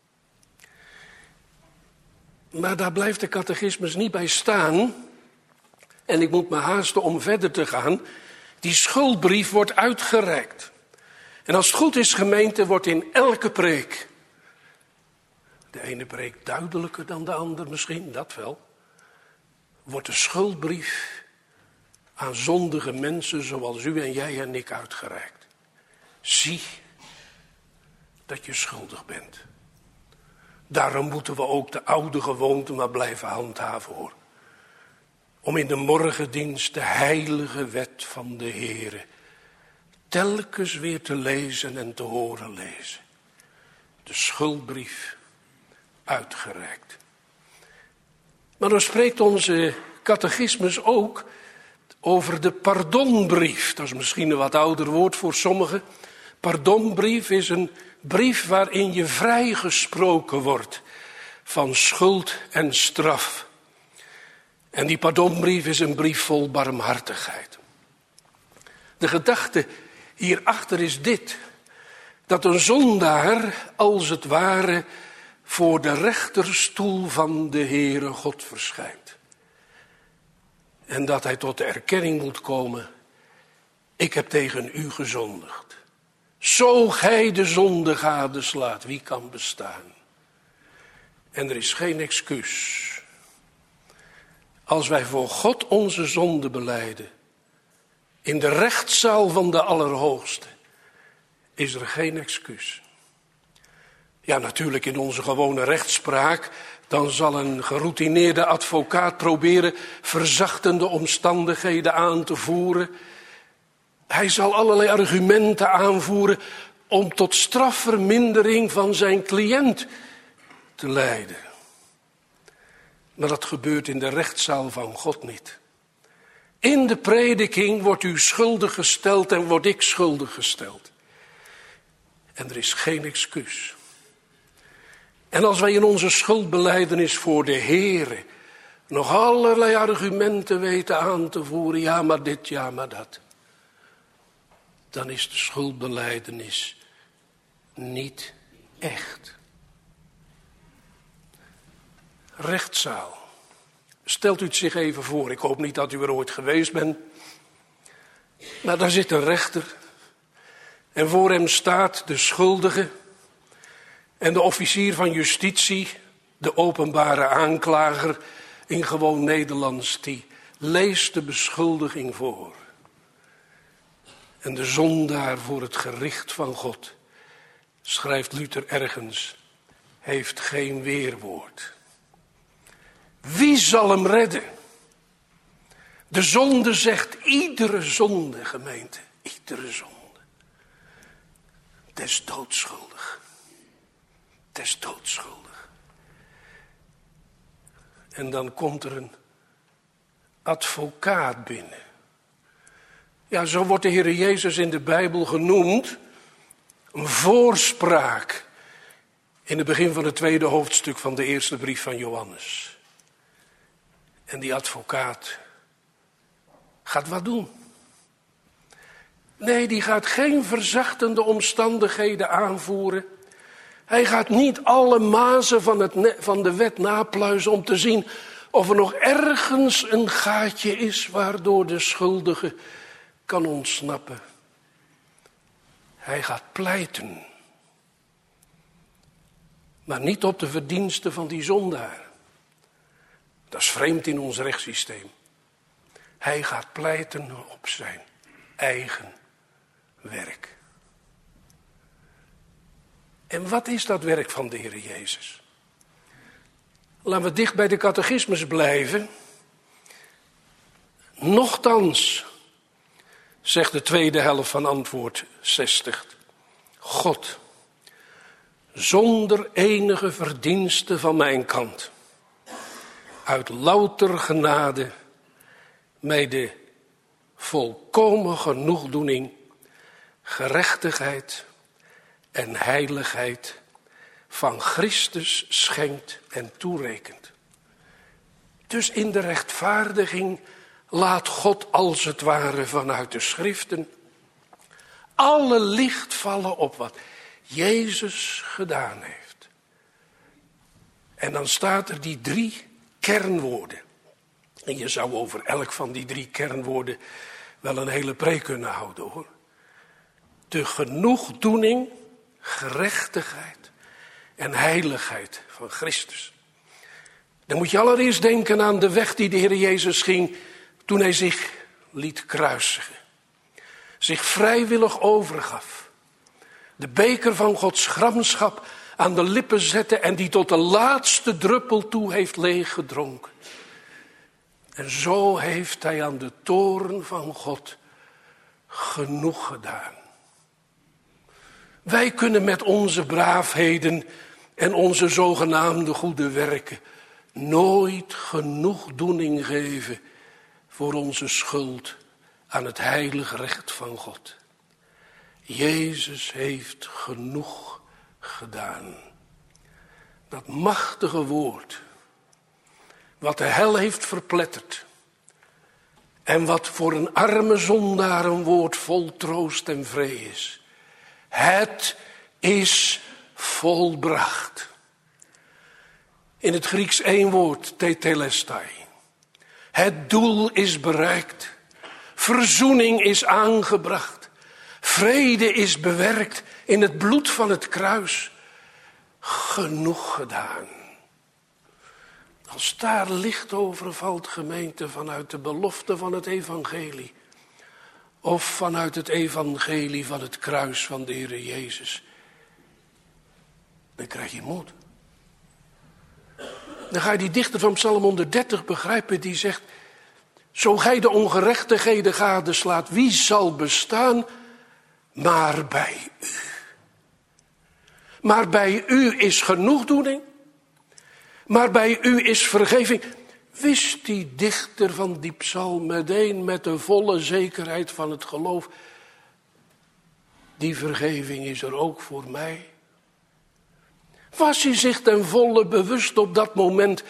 Maar daar blijft de catechismus niet bij staan. En ik moet me haasten om verder te gaan. Die schuldbrief wordt uitgereikt. En als het goed is, gemeente, wordt in elke preek. De ene preek duidelijker dan de ander misschien, dat wel. Wordt de schuldbrief aan zondige mensen zoals u en jij en ik uitgereikt. Zie dat je schuldig bent. Daarom moeten we ook de oude gewoonte maar blijven handhaven, hoor. Om in de morgendienst de heilige wet van de Heere telkens weer te lezen en te horen lezen. De schuldbrief uitgereikt. Maar dan spreekt onze catechismus ook over de pardonbrief. Dat is misschien een wat ouder woord voor sommigen. Pardonbrief is een brief waarin je vrijgesproken wordt van schuld en straf. En die pardonbrief is een brief vol barmhartigheid. De gedachte hierachter is dit. Dat een zondaar als het ware voor de rechterstoel van de Heere God verschijnt. En dat hij tot de erkenning moet komen. Ik heb tegen u gezondigd. Zo gij de zonde gadeslaat, wie kan bestaan? En er is geen excuus. Als wij voor God onze zonde belijden, in de rechtszaal van de Allerhoogste, is er geen excuus. Ja, natuurlijk in onze gewone rechtspraak, dan zal een geroutineerde advocaat proberen verzachtende omstandigheden aan te voeren. Hij zal allerlei argumenten aanvoeren om tot strafvermindering van zijn cliënt te leiden. Maar dat gebeurt in de rechtszaal van God niet. In de prediking wordt u schuldig gesteld en word ik schuldig gesteld. En er is geen excuus. En als wij in onze schuldbelijdenis voor de Heere nog allerlei argumenten weten aan te voeren, ja maar dit, ja maar dat, dan is de schuldbelijdenis niet echt. Rechtszaal. Stelt u het zich even voor. Ik hoop niet dat u er ooit geweest bent. Maar daar zit een rechter. En voor hem staat de schuldige. En de officier van justitie, de openbare aanklager in gewoon Nederlands, die leest de beschuldiging voor. En de zondaar voor het gericht van God, schrijft Luther ergens, heeft geen weerwoord. Wie zal hem redden? De zonde zegt iedere zonde, gemeente, iedere zonde. Het is doodschuldig. Het is doodschuldig. En dan komt er een advocaat binnen. Ja, zo wordt de Heer Jezus in de Bijbel genoemd. Een voorspraak in het begin van het tweede hoofdstuk van de eerste brief van Johannes. En die advocaat gaat wat doen? Nee, die gaat geen verzachtende omstandigheden aanvoeren. Hij gaat niet alle mazen van, het, van de wet napluizen om te zien of er nog ergens een gaatje is waardoor de schuldige kan ontsnappen. Hij gaat pleiten. Maar niet op de verdiensten van die zondaar. Dat is vreemd in ons rechtssysteem. Hij gaat pleiten op zijn eigen werk. En wat is dat werk van de Heer Jezus? Laten we dicht bij de catechismus blijven. Nochtans, zegt de tweede helft van antwoord zestig. God, zonder enige verdienste van mijn kant, uit louter genade, mij de volkomen genoegdoening, gerechtigheid en heiligheid van Christus schenkt en toerekent. Dus in de rechtvaardiging laat God als het ware vanuit de schriften alle licht vallen op wat Jezus gedaan heeft. En dan staat er die drie kernwoorden. En je zou over elk van die drie kernwoorden wel een hele preek kunnen houden, hoor. De genoegdoening, gerechtigheid en heiligheid van Christus. Dan moet je allereerst denken aan de weg die de Heer Jezus ging toen hij zich liet kruisigen. Zich vrijwillig overgaf. De beker van Gods gramschap aan de lippen zette en die tot de laatste druppel toe heeft leeggedronken. En zo heeft hij aan de toorn van God genoeg gedaan. Wij kunnen met onze braafheden en onze zogenaamde goede werken nooit genoegdoening geven voor onze schuld aan het heilige recht van God. Jezus heeft genoeg gedaan. Dat machtige woord, wat de hel heeft verpletterd en wat voor een arme zondaar een woord vol troost en vrede is. Het is volbracht. In het Grieks één woord, tetelestai. Het doel is bereikt. Verzoening is aangebracht. Vrede is bewerkt in het bloed van het kruis. Genoeg gedaan. Als daar licht over valt, gemeente, vanuit de belofte van het evangelie. Of vanuit het evangelie van het kruis van de Heer Jezus. Dan krijg je moed. Dan ga je die dichter van Psalm honderddertig begrijpen die zegt: zo gij de ongerechtigheden gadeslaat, wie zal bestaan? Maar bij u. Maar bij u is genoegdoening. Maar bij u is vergeving. Wist die dichter van die psalm meteen met de volle zekerheid van het geloof: die vergeving is er ook voor mij. Was hij zich ten volle bewust op dat moment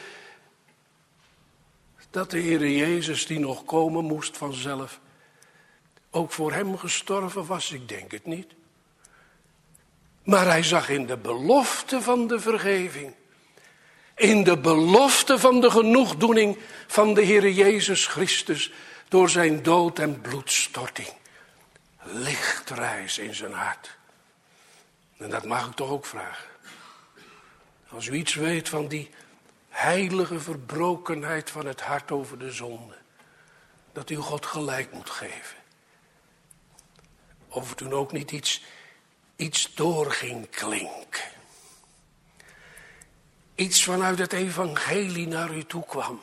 dat de Heer Jezus, die nog komen moest vanzelf, ook voor hem gestorven was? Ik denk het niet. Maar hij zag in de belofte van de vergeving, in de belofte van de genoegdoening van de Heer Jezus Christus door zijn dood en bloedstorting, lichtreis in zijn hart. En dat mag ik toch ook vragen. Als u iets weet van die heilige verbrokenheid van het hart over de zonde. dat u God gelijk moet geven. Of er toen ook niet iets, iets door ging klinken. Iets vanuit het evangelie naar u toe kwam.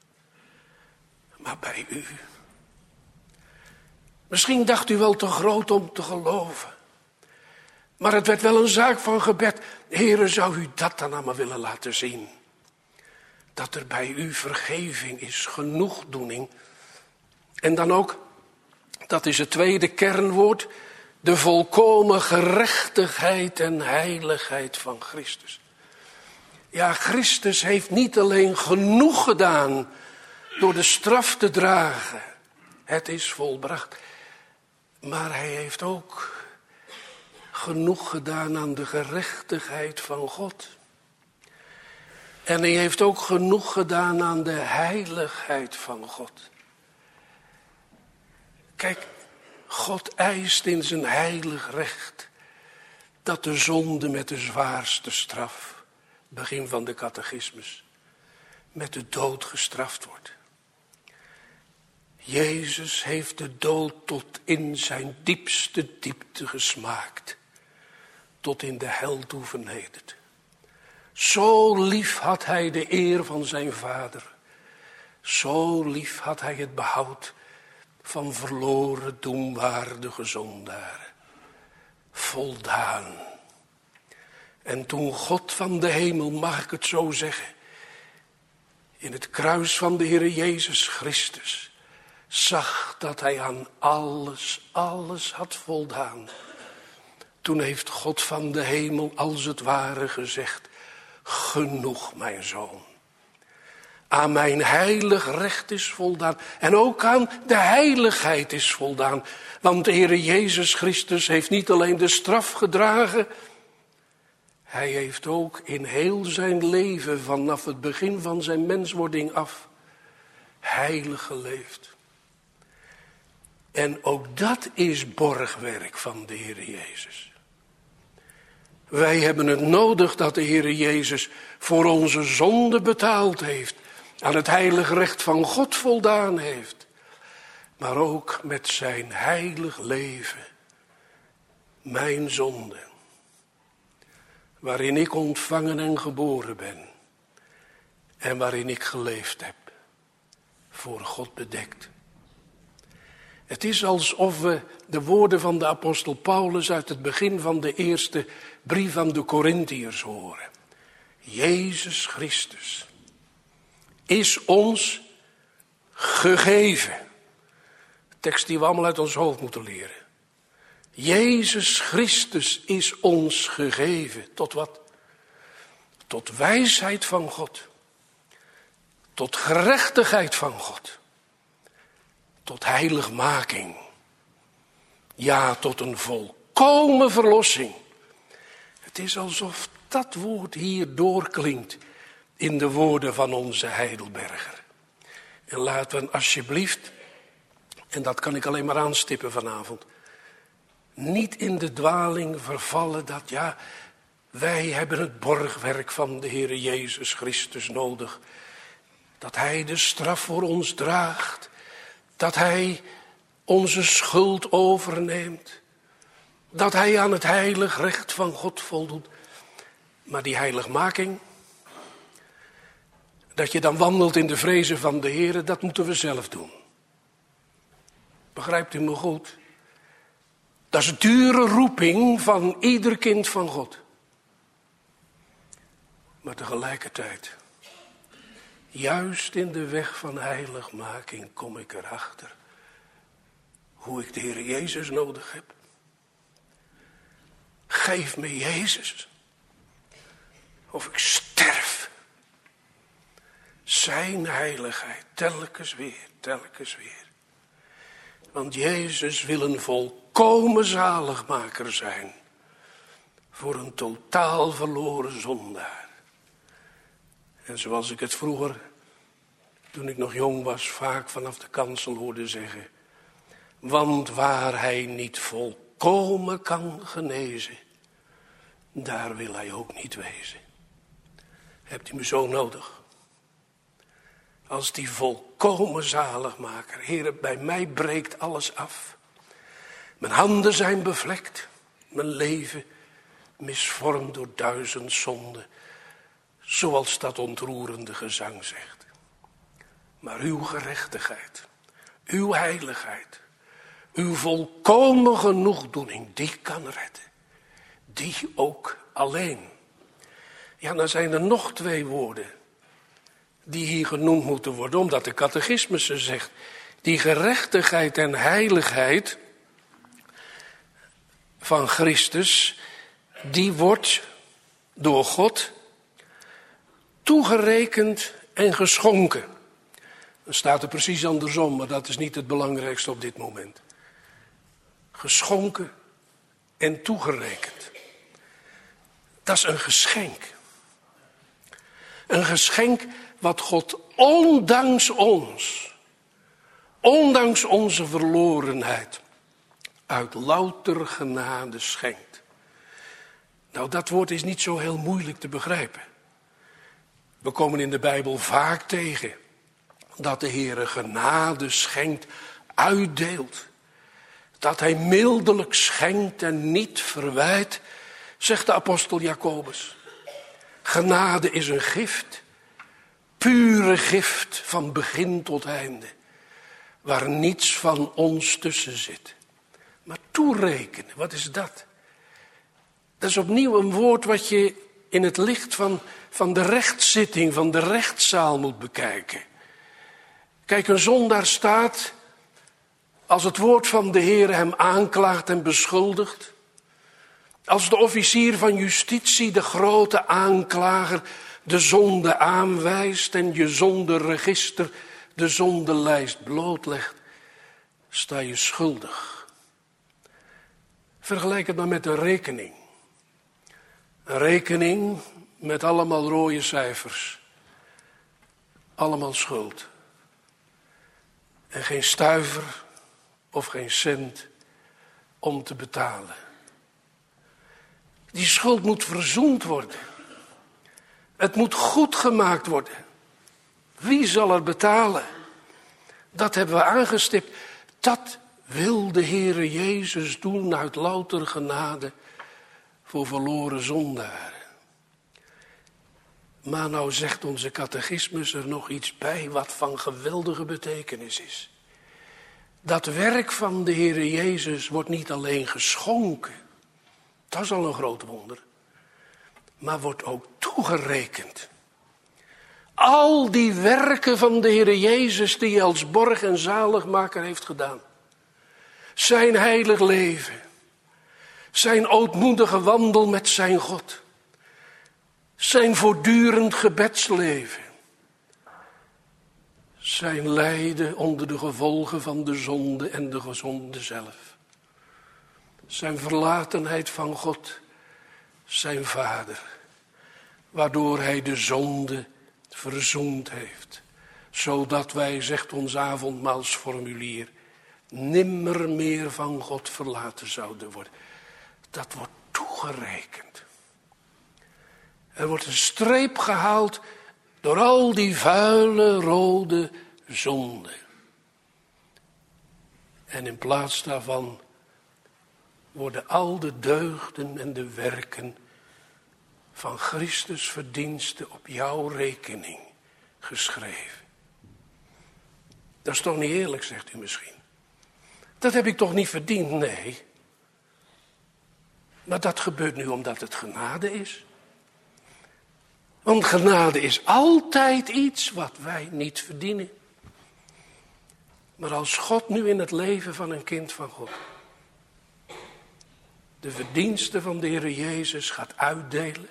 Maar bij u. Misschien dacht u wel te groot om te geloven. Maar het werd wel een zaak van gebed. Heere, zou u dat dan aan me willen laten zien? Dat er bij u vergeving is, genoegdoening. En dan ook, dat is het tweede kernwoord, de volkomen gerechtigheid en heiligheid van Christus. Ja, Christus heeft niet alleen genoeg gedaan door de straf te dragen. Het is volbracht. Maar hij heeft ook genoeg gedaan aan de gerechtigheid van God. En hij heeft ook genoeg gedaan aan de heiligheid van God. Kijk, God eist in zijn heilig recht dat de zonde met de zwaarste straf, begin van de catechismus, met de dood gestraft wordt. Jezus heeft de dood tot in zijn diepste diepte gesmaakt, tot in de hel toe vernederd. Zo lief had hij de eer van zijn vader, zo lief had hij het behoud van verloren doemwaardige zondaren. Voldaan. En toen God van de hemel, mag ik het zo zeggen, in het kruis van de Heer Jezus Christus zag dat hij aan alles, alles had voldaan. Toen heeft God van de hemel als het ware gezegd, genoeg mijn zoon. Aan mijn heilig recht is voldaan. En ook aan de heiligheid is voldaan. Want de Heer Jezus Christus heeft niet alleen de straf gedragen. Hij heeft ook in heel zijn leven, vanaf het begin van zijn menswording af, heilig geleefd. En ook dat is borgwerk van de Heer Jezus. Wij hebben het nodig dat de Heer Jezus voor onze zonde betaald heeft. Aan het heilig recht van God voldaan heeft. Maar ook met zijn heilig leven. Mijn zonde. Waarin ik ontvangen en geboren ben. En waarin ik geleefd heb. Voor God bedekt. Het is alsof we de woorden van de apostel Paulus uit het begin van de eerste brief aan de Korintiërs horen. Jezus Christus is ons gegeven. Tekst die we allemaal uit ons hoofd moeten leren. Jezus Christus is ons gegeven. Tot wat? Tot wijsheid van God. Tot gerechtigheid van God. Tot heiligmaking. Ja, tot een volkomen verlossing. Het is alsof dat woord hier doorklinkt in de woorden van onze Heidelberger. En laten we alsjeblieft, en dat kan ik alleen maar aanstippen vanavond, niet in de dwaling vervallen dat ja, wij hebben het borgwerk van de Heer Jezus Christus nodig. Dat hij de straf voor ons draagt. Dat hij onze schuld overneemt. Dat hij aan het heilig recht van God voldoet. Maar die heiligmaking, dat je dan wandelt in de vrezen van de Heer, dat moeten we zelf doen. Begrijpt u me goed? Dat is een dure roeping van ieder kind van God. Maar tegelijkertijd, juist in de weg van heiligmaking kom ik erachter hoe ik de Heer Jezus nodig heb. Geef me Jezus. Of ik sterf. Zijn heiligheid, telkens weer, telkens weer. Want Jezus wil een volkomen zaligmaker zijn. Voor een totaal verloren zondaar. En zoals ik het vroeger, toen ik nog jong was, vaak vanaf de kansel hoorde zeggen. Want waar hij niet volkomen kan genezen, daar wil hij ook niet wezen. Hebt u me zo nodig? als die volkomen zaligmaker. Heere, bij mij breekt alles af. Mijn handen zijn bevlekt, mijn leven misvormd door duizend zonden, zoals dat ontroerende gezang zegt. Maar uw gerechtigheid, uw heiligheid, uw volkomen genoegdoening, die kan redden. Die ook alleen. Ja, dan zijn er nog twee woorden die hier genoemd moeten worden, omdat de catechismus ze zegt. Die gerechtigheid en heiligheid van Christus, die wordt door God toegerekend en geschonken. Dan staat er precies andersom, maar dat is niet het belangrijkste op dit moment. Geschonken en toegerekend. Dat is een geschenk. Een geschenk wat God ondanks ons, ondanks onze verlorenheid, uit louter genade schenkt. Nou, dat woord is niet zo heel moeilijk te begrijpen. We komen in de Bijbel vaak tegen dat de Heere genade schenkt, uitdeelt. Dat hij mildelijk schenkt en niet verwijt, zegt de apostel Jacobus. Genade is een gift, pure gift van begin tot einde, waar niets van ons tussen zit. Maar toerekenen, wat is dat? Dat is opnieuw een woord wat je in het licht van, van de rechtszitting, van de rechtszaal moet bekijken. Kijk, een zondaar staat, als het woord van de Heer hem aanklaagt en beschuldigt, als de officier van justitie, de grote aanklager, de zonde aanwijst en je zonderegister, de zondelijst blootlegt, sta je schuldig. Vergelijk het maar met een rekening. Een rekening met allemaal rode cijfers. Allemaal schuld. En geen stuiver of geen cent om te betalen. Die schuld moet verzoend worden. Het moet goed gemaakt worden. Wie zal er betalen? Dat hebben we aangestipt. Dat wil de Heere Jezus doen uit louter genade voor verloren zondaren. Maar nou zegt onze catechismus er nog iets bij wat van geweldige betekenis is. Dat werk van de Heere Jezus wordt niet alleen geschonken. Dat is al een groot wonder. Maar wordt ook toegerekend. Al die werken van de Heere Jezus die hij als borg en zaligmaker heeft gedaan. Zijn heilig leven. Zijn ootmoedige wandel met zijn God. Zijn voortdurend gebedsleven. Zijn lijden onder de gevolgen van de zonde en de gezonde zelf. Zijn verlatenheid van God, zijn Vader. Waardoor hij de zonde verzoend heeft. Zodat wij, zegt ons avondmaalsformulier, nimmer meer van God verlaten zouden worden. Dat wordt toegerekend. Er wordt een streep gehaald door al die vuile rode zonden. En in plaats daarvan worden al de deugden en de werken van Christus verdiensten op jouw rekening geschreven. Dat is toch niet eerlijk, zegt u misschien. Dat heb ik toch niet verdiend? Nee. Maar dat gebeurt nu omdat het genade is. Want genade is altijd iets wat wij niet verdienen. Maar als God nu in het leven van een kind van God de verdiensten van de Heer Jezus gaat uitdelen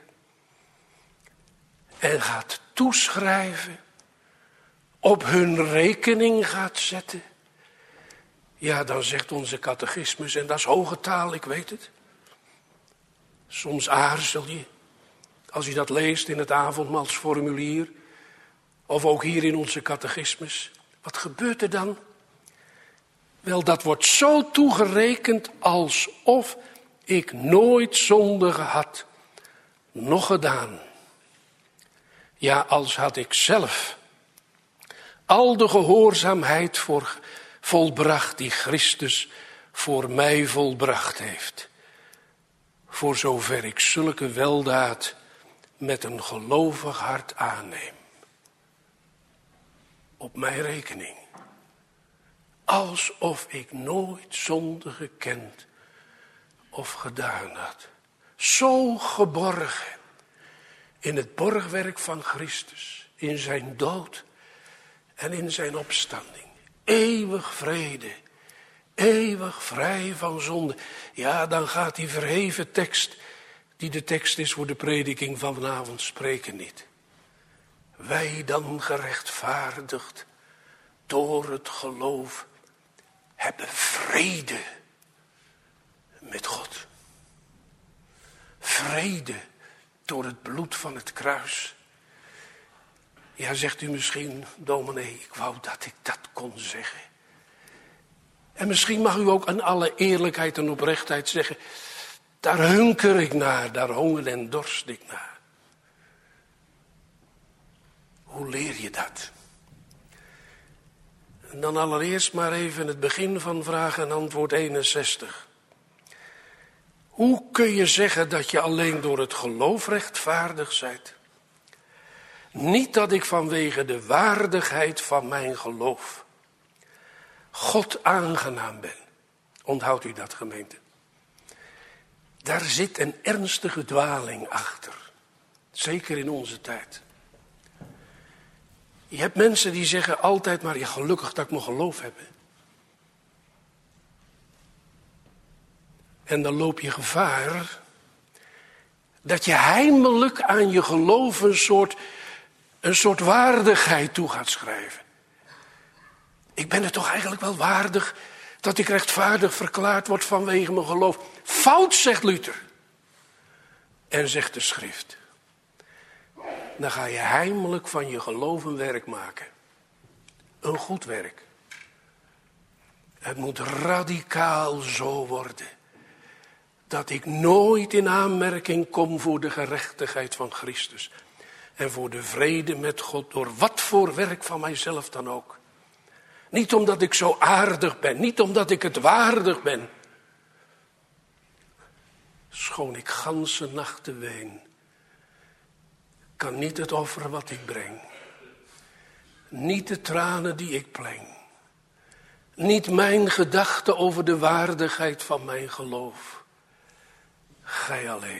en gaat toeschrijven, op hun rekening gaat zetten, ja, dan zegt onze catechismus, en dat is hoge taal, ik weet het. Soms aarzel je, als je dat leest in het avondmaalsformulier, of ook hier in onze catechismus. Wat gebeurt er dan? Wel, dat wordt zo toegerekend alsof ik nooit zonde gehad, nog gedaan. Ja, als had ik zelf al de gehoorzaamheid voor, volbracht die Christus voor mij volbracht heeft. Voor zover ik zulke weldaad met een gelovig hart aanneem. Op mijn rekening. Alsof ik nooit zonde gekend of gedaan had. Zo geborgen in het borgwerk van Christus. In zijn dood en in zijn opstanding. Eeuwig vrede. Eeuwig vrij van zonde. Ja, dan gaat die verheven tekst, die de tekst is voor de prediking van vanavond, spreken niet. Wij dan gerechtvaardigd door het geloof hebben vrede met God. Vrede door het bloed van het kruis. Ja, zegt u misschien, dominee, ik wou dat ik dat kon zeggen. En misschien mag u ook aan alle eerlijkheid en oprechtheid zeggen, daar hunker ik naar, daar honger en dorst ik naar. Hoe leer je dat? En dan allereerst maar even het begin van vraag en antwoord eenenzestig. Hoe kun je zeggen dat je alleen door het geloof rechtvaardig bent? Niet dat ik vanwege de waardigheid van mijn geloof God aangenaam ben. Onthoudt u dat, gemeente? Daar zit een ernstige dwaling achter. Zeker in onze tijd. Je hebt mensen die zeggen altijd maar, ja, gelukkig dat ik mijn geloof heb. En dan loop je gevaar dat je heimelijk aan je geloof een soort, een soort waardigheid toe gaat schrijven. Ik ben het toch eigenlijk wel waardig dat ik rechtvaardig verklaard word vanwege mijn geloof. Fout, zegt Luther. En zegt de schrift. Dan ga je heimelijk van je geloof een werk maken. Een goed werk. Het moet radicaal zo worden. Dat ik nooit in aanmerking kom voor de gerechtigheid van Christus. En voor de vrede met God door wat voor werk van mijzelf dan ook. Niet omdat ik zo aardig ben, niet omdat ik het waardig ben. Schoon ik ganse nachten ween, kan niet het offer wat ik breng. Niet de tranen die ik pleng. Niet mijn gedachten over de waardigheid van mijn geloof. Gij alleen.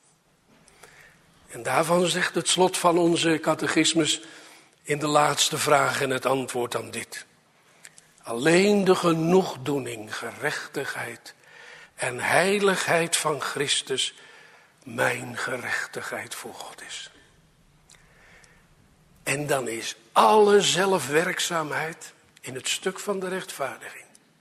En daarvan zegt het slot van onze catechismus in de laatste vraag en het antwoord aan dit. Alleen de genoegdoening, gerechtigheid en heiligheid van Christus mijn gerechtigheid voor God is. En dan is alle zelfwerkzaamheid in het stuk van de rechtvaardiging.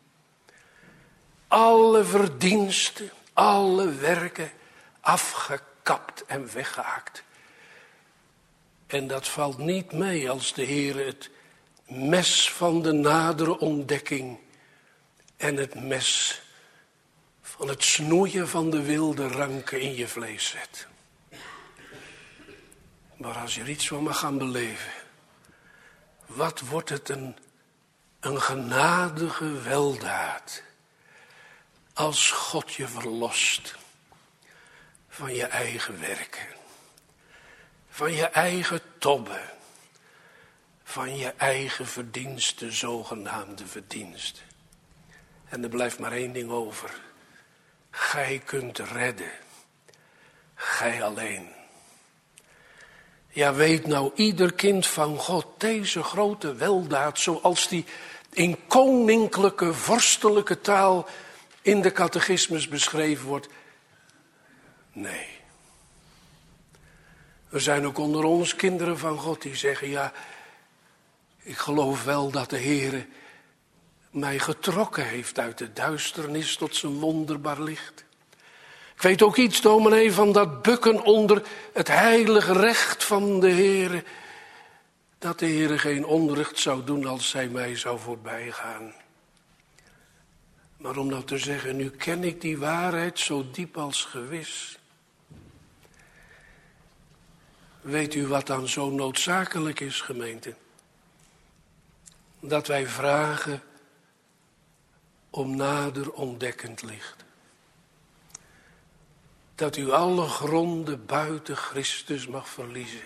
Alle verdiensten, alle werken afgekapt en weggehaakt. En dat valt niet mee als de Heer het mes van de nadere ontdekking en het mes van het snoeien van de wilde ranken in je vlees zet. Maar als je er iets van mag gaan beleven, wat wordt het een, een genadige weldaad als God je verlost van je eigen werken, van je eigen tobben, van je eigen verdiensten, zogenaamde verdiensten. En er blijft maar één ding over. Gij kunt redden. Gij alleen. Ja, weet nou ieder kind van God deze grote weldaad, zoals die in koninklijke, vorstelijke taal in de catechismus beschreven wordt? Nee. Er zijn ook onder ons kinderen van God die zeggen, ja, ik geloof wel dat de Heer mij getrokken heeft uit de duisternis tot zijn wonderbaar licht. Ik weet ook iets, dominee, van dat bukken onder het heilige recht van de Heer. Dat de Heer geen onrecht zou doen als zij mij zou voorbijgaan. Maar om nou te zeggen, nu ken ik die waarheid zo diep als gewis. Weet u wat dan zo noodzakelijk is, gemeente? dat wij vragen om nader ontdekkend licht. Dat u alle gronden buiten Christus mag verliezen.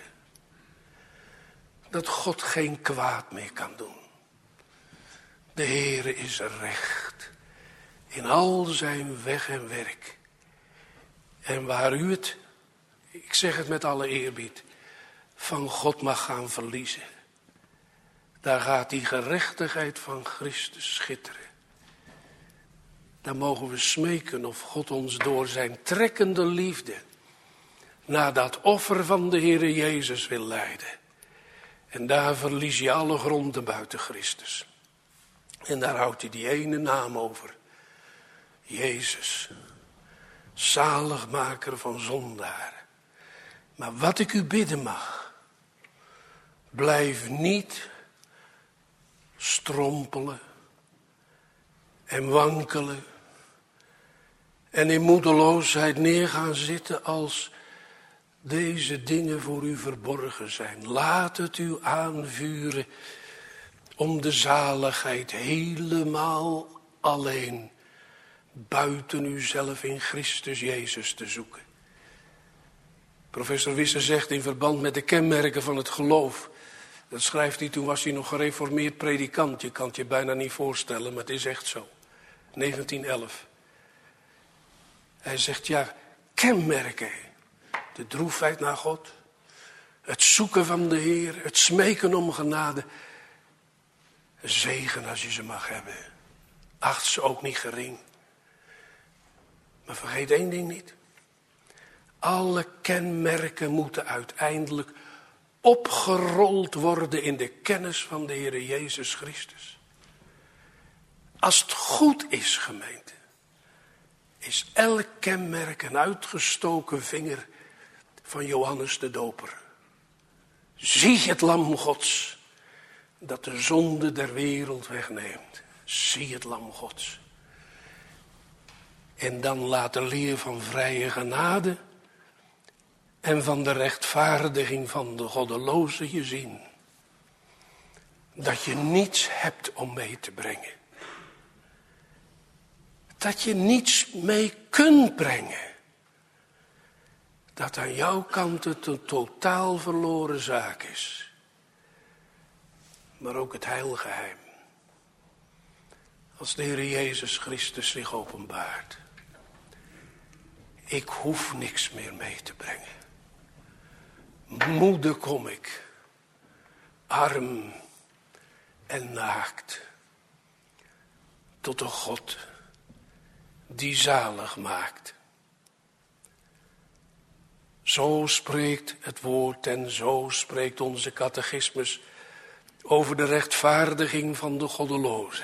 Dat God geen kwaad meer kan doen. De Heere is recht in al zijn weg en werk. En waar u het, ik zeg het met alle eerbied, van God mag gaan verliezen. Daar gaat die gerechtigheid van Christus schitteren. Dan mogen we smeken of God ons door zijn trekkende liefde naar dat offer van de Heere Jezus wil leiden. En daar verlies je alle gronden buiten Christus. En daar houdt hij die ene naam over. Jezus, zaligmaker van zondaren. Maar wat ik u bidden mag, blijf niet strompelen en wankelen en in moedeloosheid neer gaan zitten als deze dingen voor u verborgen zijn. Laat het u aanvuren om de zaligheid helemaal alleen buiten uzelf in Christus Jezus te zoeken. Professor Wisse zegt in verband met de kenmerken van het geloof, dat schrijft hij, toen was hij nog gereformeerd predikant. Je kan het je bijna niet voorstellen, maar het is echt zo. negentien elf. Hij zegt, ja, kenmerken. De droefheid naar God. Het zoeken van de Heer. Het smeken om genade. Zegen als je ze mag hebben. Acht ze ook niet gering. Maar vergeet één ding niet. Alle kenmerken moeten uiteindelijk opgerold worden in de kennis van de Heer Jezus Christus. Als het goed is, gemeente, is elk kenmerk een uitgestoken vinger van Johannes de Doper. Zie het lam Gods, dat de zonde der wereld wegneemt. Zie het lam Gods. En dan laat de leer van vrije genade en van de rechtvaardiging van de goddeloze je zien. Dat je niets hebt om mee te brengen. Dat je niets mee kunt brengen. Dat aan jouw kant het een totaal verloren zaak is. Maar ook het heilgeheim. Als de Heer Jezus Christus zich openbaart. Ik hoef niks meer mee te brengen. Moede kom ik, arm en naakt, tot de God die zalig maakt. Zo spreekt het woord en zo spreekt onze catechismus over de rechtvaardiging van de goddeloze.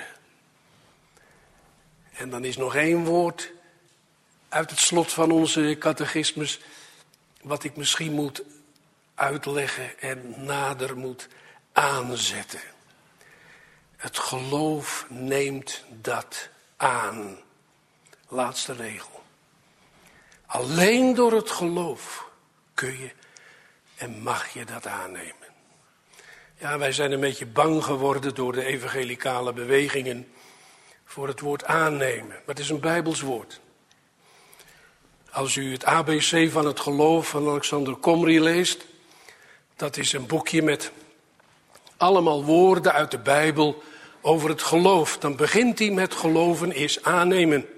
En dan is nog één woord uit het slot van onze catechismus, wat ik misschien moet uitleggen en nader moet aanzetten. Het geloof neemt dat aan. Laatste regel. Alleen door het geloof kun je en mag je dat aannemen. Ja, wij zijn een beetje bang geworden door de evangelicale bewegingen voor het woord aannemen. Maar het is een Bijbels woord. Als u het A B C van het geloof van Alexander Comrie leest, dat is een boekje met allemaal woorden uit de Bijbel over het geloof. Dan begint hij met geloven is aannemen.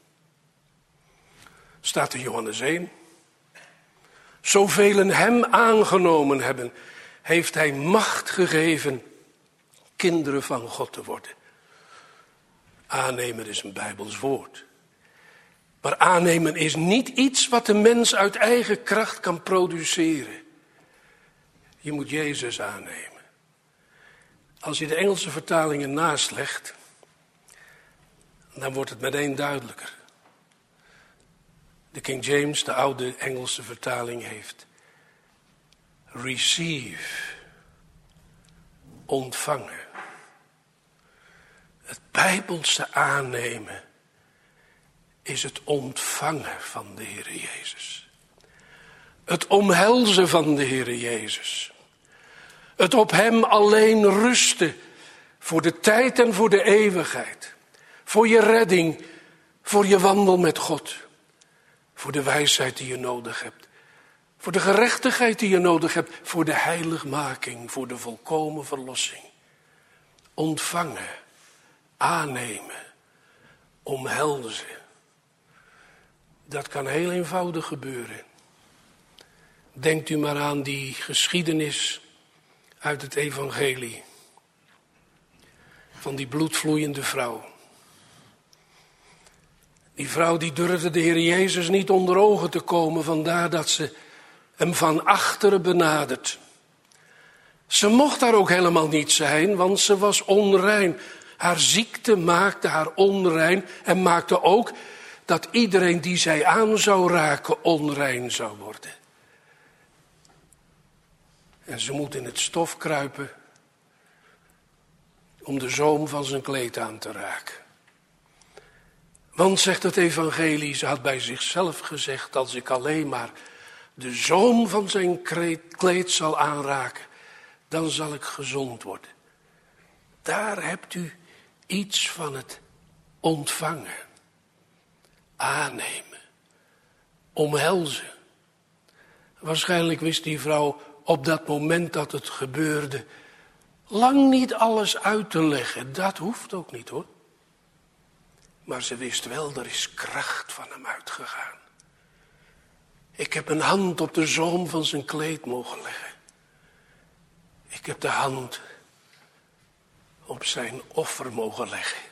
Staat in Johannes één. Zoveel hem aangenomen hebben, heeft hij macht gegeven kinderen van God te worden. Aannemen is een Bijbels woord. Maar aannemen is niet iets wat de mens uit eigen kracht kan produceren. Je moet Jezus aannemen. Als je de Engelse vertalingen naslegt, dan wordt het meteen duidelijker. De King James, de oude Engelse vertaling, heeft receive, ontvangen. Het Bijbelse aannemen is het ontvangen van de Heer Jezus. Het omhelzen van de Heer Jezus. Het op hem alleen rusten Voor de tijd en voor de eeuwigheid. Voor je redding, voor je wandel met God. Voor de wijsheid die je nodig hebt. Voor de gerechtigheid die je nodig hebt. Voor de heiligmaking, voor de volkomen verlossing. Ontvangen, aannemen, omhelzen. Dat kan heel eenvoudig gebeuren. Denkt u maar aan die geschiedenis uit het evangelie. Van die bloedvloeiende vrouw. Die vrouw die durfde de Heer Jezus niet onder ogen te komen. Vandaar dat ze hem van achteren benadert. Ze mocht daar ook helemaal niet zijn, want ze was onrein. Haar ziekte maakte haar onrein en maakte ook dat iedereen die zij aan zou raken onrein zou worden. En ze moet in het stof kruipen om de zoom van zijn kleed aan te raken. Want, zegt het evangelie, ze had bij zichzelf gezegd, als ik alleen maar de zoom van zijn kleed zal aanraken, dan zal ik gezond worden. Daar hebt u iets van het ontvangen, aannemen, omhelzen. Waarschijnlijk wist die vrouw op dat moment dat het gebeurde lang niet alles uit te leggen. Dat hoeft ook niet, hoor. Maar ze wist wel, er is kracht van hem uitgegaan. Ik heb een hand op de zoom van zijn kleed mogen leggen. Ik heb de hand op zijn offer mogen leggen.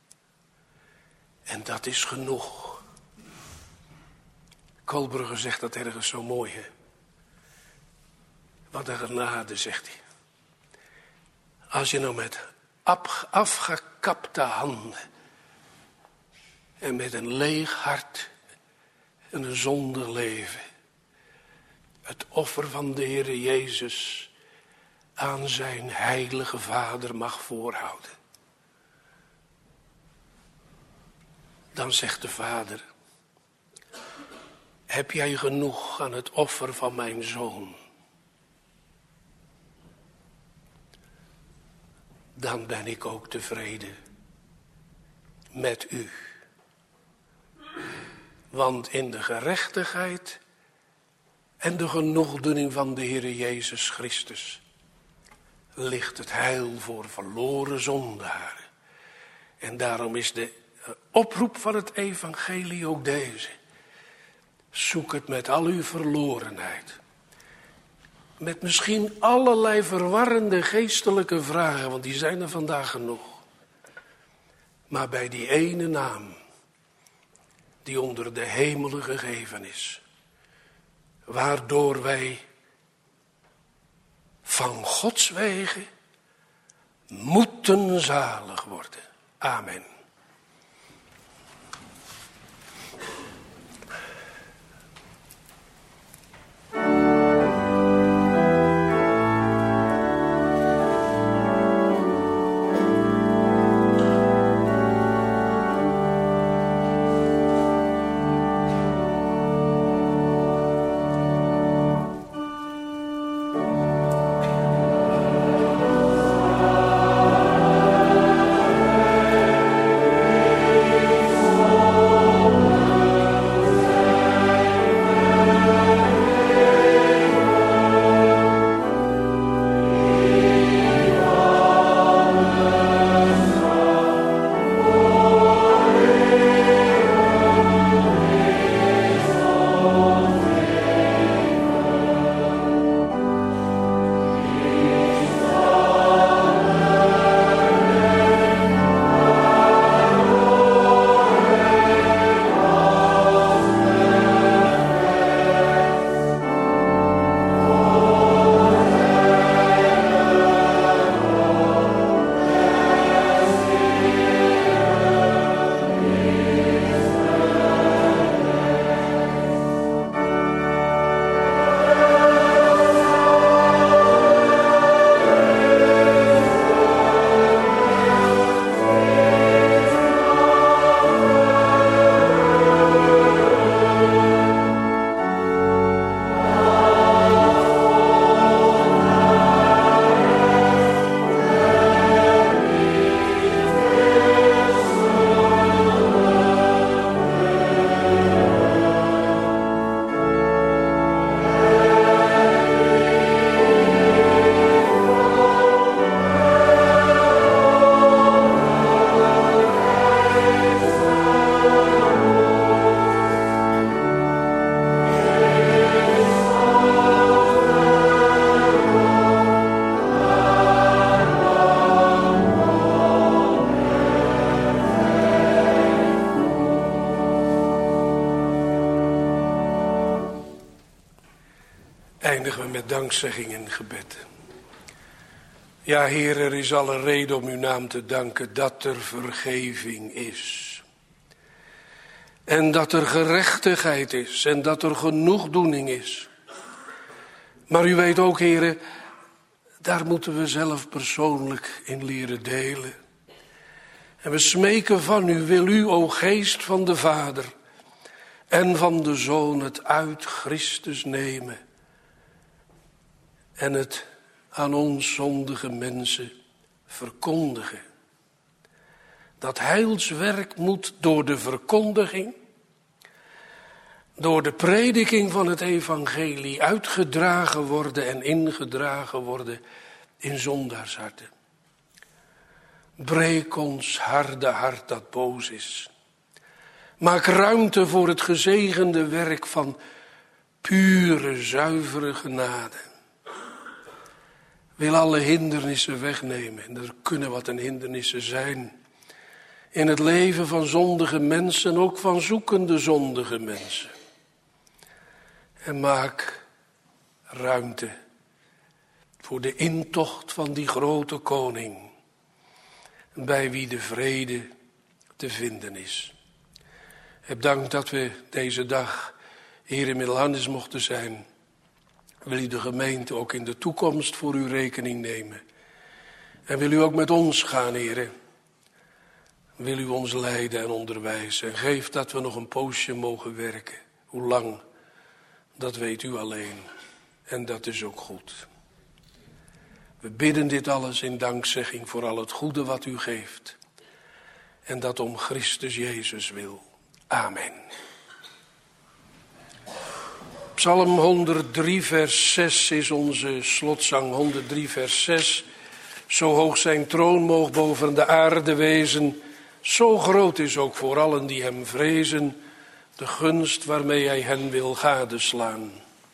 En dat is genoeg. Kohlbrugge zegt dat ergens zo mooi, hè? Wat een genade, zegt hij. Als je nou met afgekapte handen en met een leeg hart en een zondig leven het offer van de Heere Jezus aan zijn heilige Vader mag voorhouden. Dan zegt de Vader, heb jij genoeg aan het offer van mijn zoon? Dan ben ik ook tevreden met u. Want in de gerechtigheid en de genoegdoening van de Heere Jezus Christus ligt het heil voor verloren zondaren. En daarom is de oproep van het evangelie ook deze. Zoek het met al uw verlorenheid. Met misschien allerlei verwarrende geestelijke vragen, want die zijn er vandaag genoeg. Maar bij die ene naam, die onder de hemelen gegeven is, waardoor wij van Gods wegen moeten zalig worden. Amen. eindigen we met dankzegging en gebed. Ja, Heer, er is alle reden om uw naam te danken dat er vergeving is. En dat er gerechtigheid is en dat er genoegdoening is. Maar u weet ook, Heer, daar moeten we zelf persoonlijk in leren delen. En we smeken van u, wil u, o Geest van de Vader en van de Zoon, het uit Christus nemen. En het aan ons zondige mensen verkondigen. Dat heilswerk moet door de verkondiging, door de prediking van het evangelie uitgedragen worden en ingedragen worden in zondaarsharten. Breek ons harde hart dat boos is. Maak ruimte voor het gezegende werk van pure, zuivere genade. Wil alle hindernissen wegnemen. En er kunnen wat een hindernissen zijn. In het leven van zondige mensen, ook van zoekende zondige mensen. En maak ruimte voor de intocht van die grote koning. Bij wie de vrede te vinden is. Heb dank dat we deze dag hier in Middellandis mochten zijn. Wil u de gemeente ook in de toekomst voor uw rekening nemen. En wil u ook met ons gaan, heren. Wil u ons leiden en onderwijzen. En geef dat we nog een poosje mogen werken. Hoe lang, dat weet u alleen. En dat is ook goed. We bidden dit alles in dankzegging voor al het goede wat u geeft. En dat om Christus Jezus wil. Amen. Psalm honderddrie vers zes is onze slotzang. honderddrie vers zes. Zo hoog zijn troon moog boven de aarde wezen. Zo groot is ook voor allen die hem vrezen de gunst waarmee hij hen wil gadeslaan.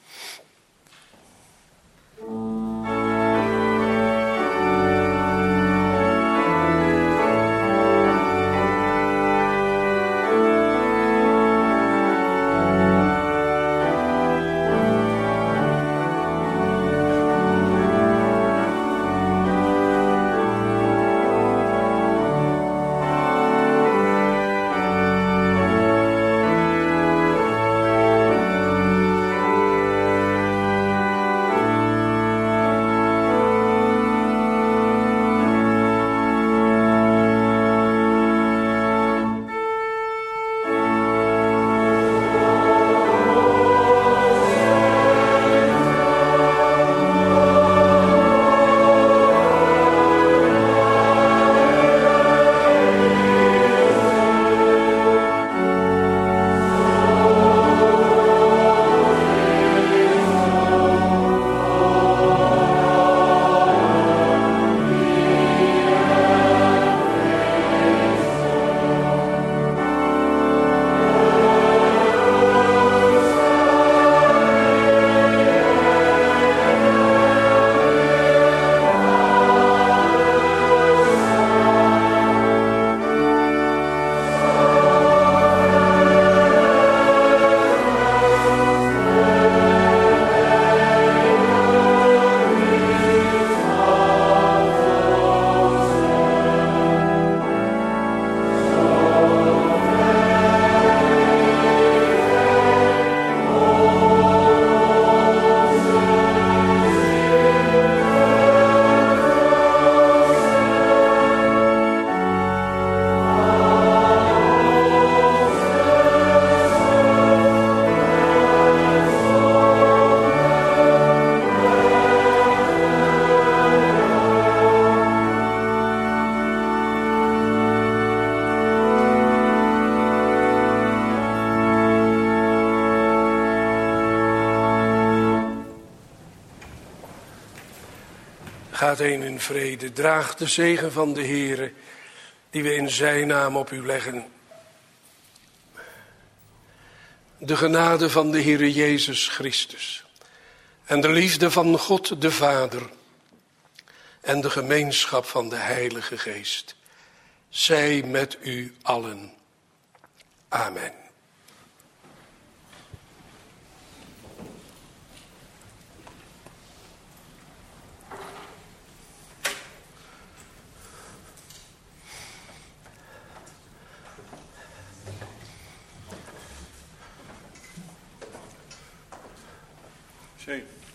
Gaat heen in vrede. Draag de zegen van de Heere, die we in zijn naam op u leggen. De genade van de Heere Jezus Christus en de liefde van God de Vader en de gemeenschap van de Heilige Geest zij met u allen. Amen. Zeven.